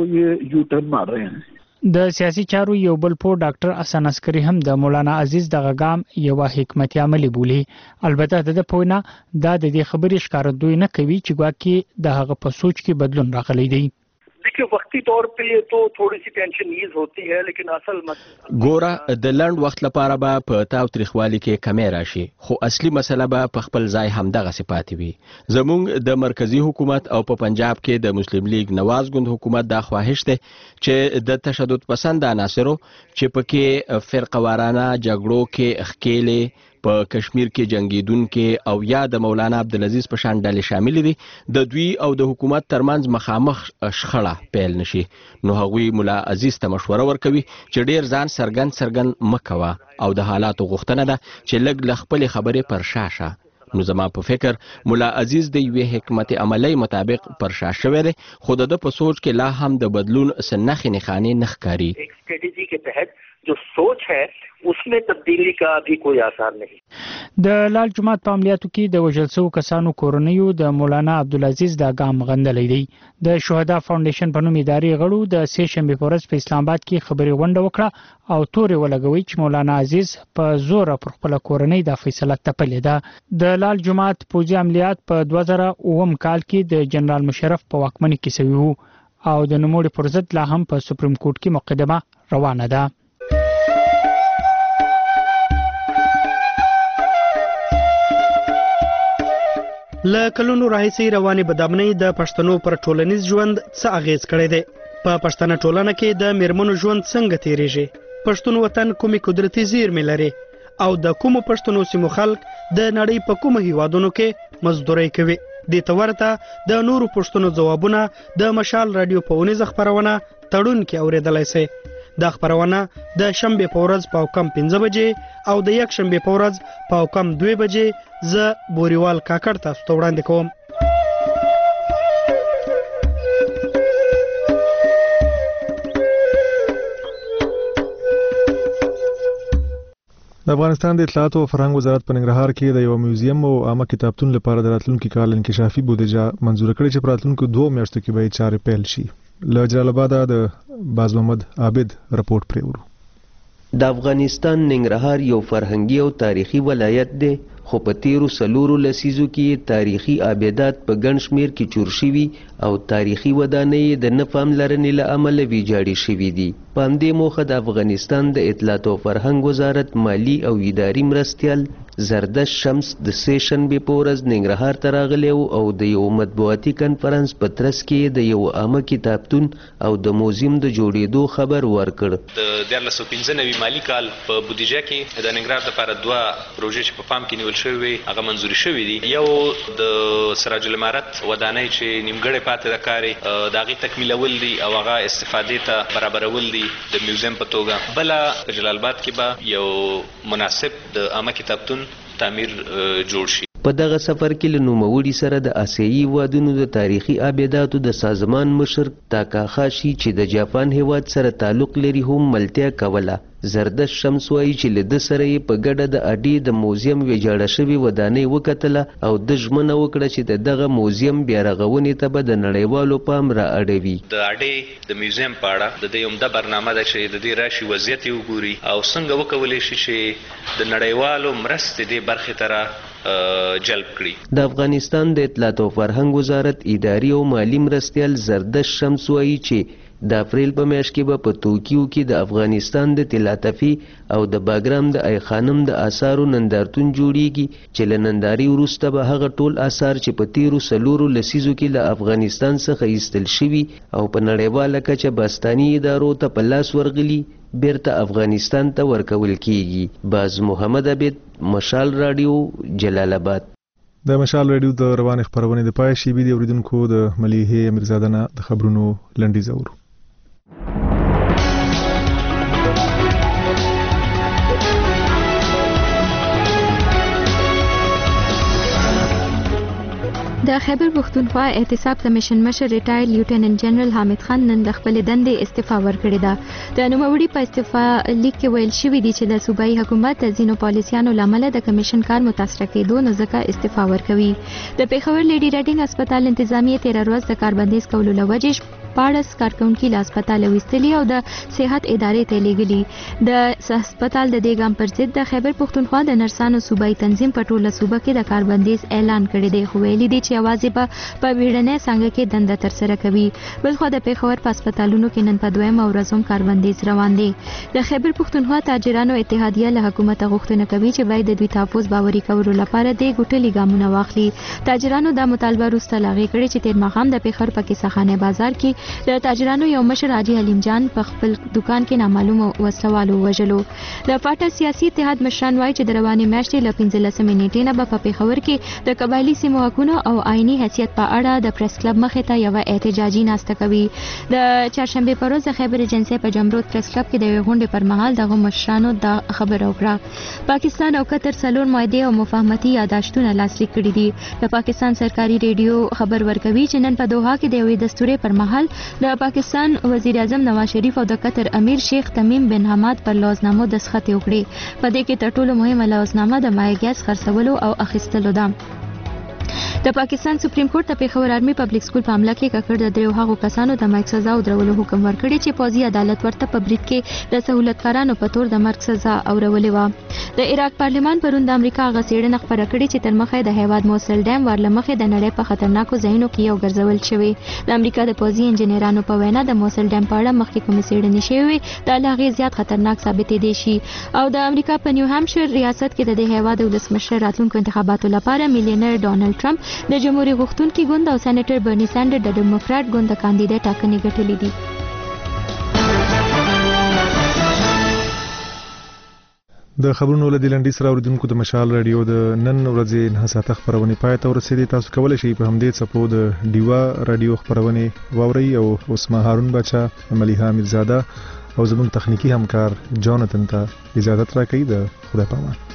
د سیاسي چارو یو بل پو ډاکټر حسن عسکری هم د مولانا عزیز د غام یو حکمت عملی بولی البته د پوینا دا د دې خبرې ښکارندوی نه کوي چې ګواکې د هغه په سوچ کې بدلون راغلی دی देखिए वक्ती तौर पे तो थोड़ी सी टेंशन ईज होती है लेकिन असल ګوره د لند وخت لپاره به په تاو تریخوالي کې کمی راشي خو اصلي مسله به په خپل ځای همدغه صفات وي زموږ د مرکزی حکومت او په پنجاب کې د مسلم لیگ نواز ګوند حکومت دا خواهش ده چې د تشدد پسند عناصرو چې پکې فرقه وارانه جګړو کې اخکېلې په کشمیر کې جنگیدونکو او یا د مولانا عبدالعزيز په شان ډلې شامل دي د دوی او د حکومت ترمنځ مخامخ شخړه پیل نشي نو هغوی مولا عزیز ته مشوره ورکوي چې ډیر ځان سرګن سرګن مکوه او د حالاتو غوښتنه ده چې لږ ل خپل خبرې پر شاشه نو زما په فکر مولا عزیز د یوې حکمت عملی مطابق پر شاشه شوی دی خو د په سوچ کې لا هم د بدلون سنخې نښانې نه ښکاري स्ट्रेटेजी के तहत जो सोच है उसमें तब्दीली का भी कोई आसार नहीं د لال جماعت په عملیاتو کې د وژل شوو کسانو کورنیو د مولانا عبدالعزيز د ګام غندلې دی د شهدا فاونډیشن په نوم ادارې غړو د سه شنبه په ورځ په اسلام آباد کې خبري غونډه وکړه او تورې ولګوي چې مولانا عزیز په زور پر خپل کورنۍ د فیصله تپلې ده د لال جماعت پوځي عملیات په دوه زره اووه کال کې د جنرال مشرف په واکمنۍ کې شوی وو او د نوموړي پر ضد لا هم په سپریم کورټ کې مقدمه روانه ده له کلونو راهیسې روانې بدامنۍ د پښتنو پر ټولنیز ژوند څه اغیز کړی دی؟ په پښتنه ټولنه کې د میرمنو ژوند څنګه تیریږي؟ پښتون وطن کومې قدرتي زیرمې لري او د کومو پښتنو سیمو خلک د نړۍ په کومو هیوادونو کې مزدوري کوي؟ دې ته ورته د نورو پښتنو ځوابونه د مشال رادیو په اونیزه خپرونه تړون کې اورېدلی سئ. دا خپرونه د شنبې په ورځ په کم پنځه بجې او د یک شنبې په ورځ په کم دوه بجې زه بوریوال کاکړ تاسو ته وړاندې کوم. د افغانستان د اطلاعات او فرهنګ وزارت په ننګرهار کې د یو میوزیم او عامه کتابتون لپاره د راتلونکي کال انکشافي بودیجه منظور کړې چې په راتلونکو دوه میاشتو کې به چارې پیل شي. له جلال آباد د باز محمد عابد رپورټ پرېورو. د افغانستان ننګرهار یو فرهنګي او تاریخي ولایت دی، خو په تیرو څلورو لسیزو کې تاریخي آبادات په ګڼ شمېر کې چور شوي او تاریخي ودانۍ د نه پاملرنې له امله ویجاړې شوي دي. په همدې موخه د افغانستان د اطلاعات او فرهنګ وزارت مالی او اداري مرستیال زردشت شمس د سې شنبې په ورځ ننګرهار ته راغلی او د یو مطبوعاتي کنفرانس په ترڅ کې د یو عامه کتابتون او د موزیم د جوړېدو خبر ورکړ. د دیارلس سوه پنځه نوي مالي کال په بودیجه کې د ننګرهار دپاره دوه پروژې چې په پام کې نیول شوي وي هغه منظوري شوي دي. یو د سراج العمارت ودانۍ چې نیمګړې پاتې ده کارې د هغې تکمیلول دي او هغه استفادې ته برابرول دي د میوزیم په توګه. بله په جلال آباد کې به یو مناسب د عامه کتابتون تعمیر جوړ شي. په دغه سفر کې له نوموړي سره د آسیایي هیوادونو د تاریخي آباداتو د سازمان مشر تاکاخاشي چې د جاپان هیواد سره تعلق لري هم ملتیا کوله. زردشت شمس وایي چې له ده سره یې په ګډه د اډې د موزیم ویجاړه شوې ودانۍ وکتله او د ژمنه وکړه چې د دغه موزیم بیا رغونې ته به د نړیوالو پام را اړوي. د اډې د میوزیم په اړه د دې عمده برنامه ده چې د دې راشي وضعیت یې وګوري او څنګه وکولی شي چې د نړیوالو مرستې دې برخې ته را جلب کړي. د افغانستان د اطلاعات او فرهنګ وزارت اداري او مالی مرستیال زردشت شمس وایي چې د اپریل په میاشت کې به په توکیو کې د افغانستان د تلاتفي او د باګرام د ای خانم د آثارو نندارتون جوړیږي چې له ننداري وروسته به هغه ټول آثار چې په تیرو څلورو لسیزو کې له افغانستان څخه ایستل شوي او په نړیواله کچه باستاني ادارو ته په لاس ورغلي بیرته افغانستان ته ورکول کیږي. باز محمد عبید، مشال رادیو، جلال آباد. د مشال رادیو د روانې خپرونې د پای شیبې د اوریدونکو د ملیحې امیرزاده نه د خبرونو لنډیز اورو. د خیبر پښتونخوا احتساب کمیشن مشر ریټایر لیوټیننټ جنرال حامد خان نن د خپل دندې استعفا ورکړې ده. د نوموړي په استعفا لیک کې ویل شوی دی چې د صوبایي حکومت د ځینو پالیسیانو لامل د کمیشن کار متاثر کېدو نو ځکه استعفا ورکوي. د پیښور لیډي راډینګ هسپتال انتظامیه تیر ورځ د کاربندیز کولو لوجې پاړس کارکونکي له هسپتال وستلی او د صحت ادارې ته لیږلي. د هسپتال د دې ګام پر ضد د خیبر پښتونخوا د نرسانو صوبایي تنظیم په ټوله صوبه کې د کاربندیز اعلان کړی دی، خو ویلي دی چې یوازې به په بیړنۍ څانګه کې دنده ترسره کوي. بلخو د پیښور په هسپتالونو کې نن په دویمه ورځ هم کاربندیز روان دی. د خیبر پښتونخوا تاجرانو اتحادیه له حکومت غوښتنه کوي چې باید د دوی تحفظ باوري کولو لپاره د ګوټلي ګامونه واخلي. تاجرانو دا مطالبه وروسته لاغې کړې چې تیر ماښام د پیښور په کیسهخانه بازار کې د تاجرانو یو مشر حاجي حلیم جان په خپل دکان کې نامعلومه وسلوالو وژلو. د پاټا سیاسي اتحاد مشران وایي چې د روانې میاشتې له پنځلسمې نیټې نه به په پیښور کې د قبایلي سیمو حقونو او آئیني حیثیت په اړه د پریس کلب مخې ته یوه احتجاجي ناسته کوي. د چهارشنبې په ورځ د خیبر ایجنسۍ په جمرود پریس کلب کې د یوې غونډې پر مهال دغه مشرانو دا خبره وکړه. پاکستان او قطر څلور معاهدې او مفاهمتي یاداشتونه لاسلیک کړي دي. د پاکستان سرکاري ریډیو خبر ورکوي چې نن په دوحه کې د یوې دستورې پر مهال د پاکستان وزیر اعظم نواز شریف او د قطر امیر شیخ تمیم بن حماد پر لوزنامو دستخط وکړي. په دې کې تر ټولو مهمه لوزنامه د مایع ګیس خرڅولو او اخیستلو ده. د پاکستان سپریم کورټ د پیښور آرمي پبلک سکول په حمله کې ککړ د دریو هغو کسانو د مرګ سزا او درولو حکم ورکړی چې پوځي عدالت ورته په برید کې د سہولتکارانو په تور د مرګ سزا اورولې وه. د عراق پارلمان پرون د امریکا هغه څېړنه خپره کړې چې تر مخه د هیواد موصل ډیم ورله مخې د نړۍ په خطرناکو ځایونو کې یو ګرځول شوی. د امریکا د پوځي انجنیرانو په وینا د موصل ډیم په اړه مخکې کومې څېړنې شوې د هغې زیات خطرناک ثابتېدی شي. او د امریکا په نیو هامشیر ریاست کې د دې هیواد ولسمشر راتلونکو انتخاباتو لپاره میلیونر ډونالډ ټرمپ د جمهوریت غوښتونکي ګوند او سېنیټر برني سانډر د ډیموکرات ګوند د کاندیدټ ټاکنې ګټلې دي. د خبرونو له لنډیز سره اوریدونکو د مشال رادیو د نن ورځې نه ساعته خبرونه پای ته ورسېدې. تاسو کولی شئ په همدې څپو د ډیوا رادیو خبرونه واورئ او عثمان هارون بچا، ملیحه میرزاده او زموږ تخنیکی همکار جانتن ته اجازه راکړئ. د خدای پامان.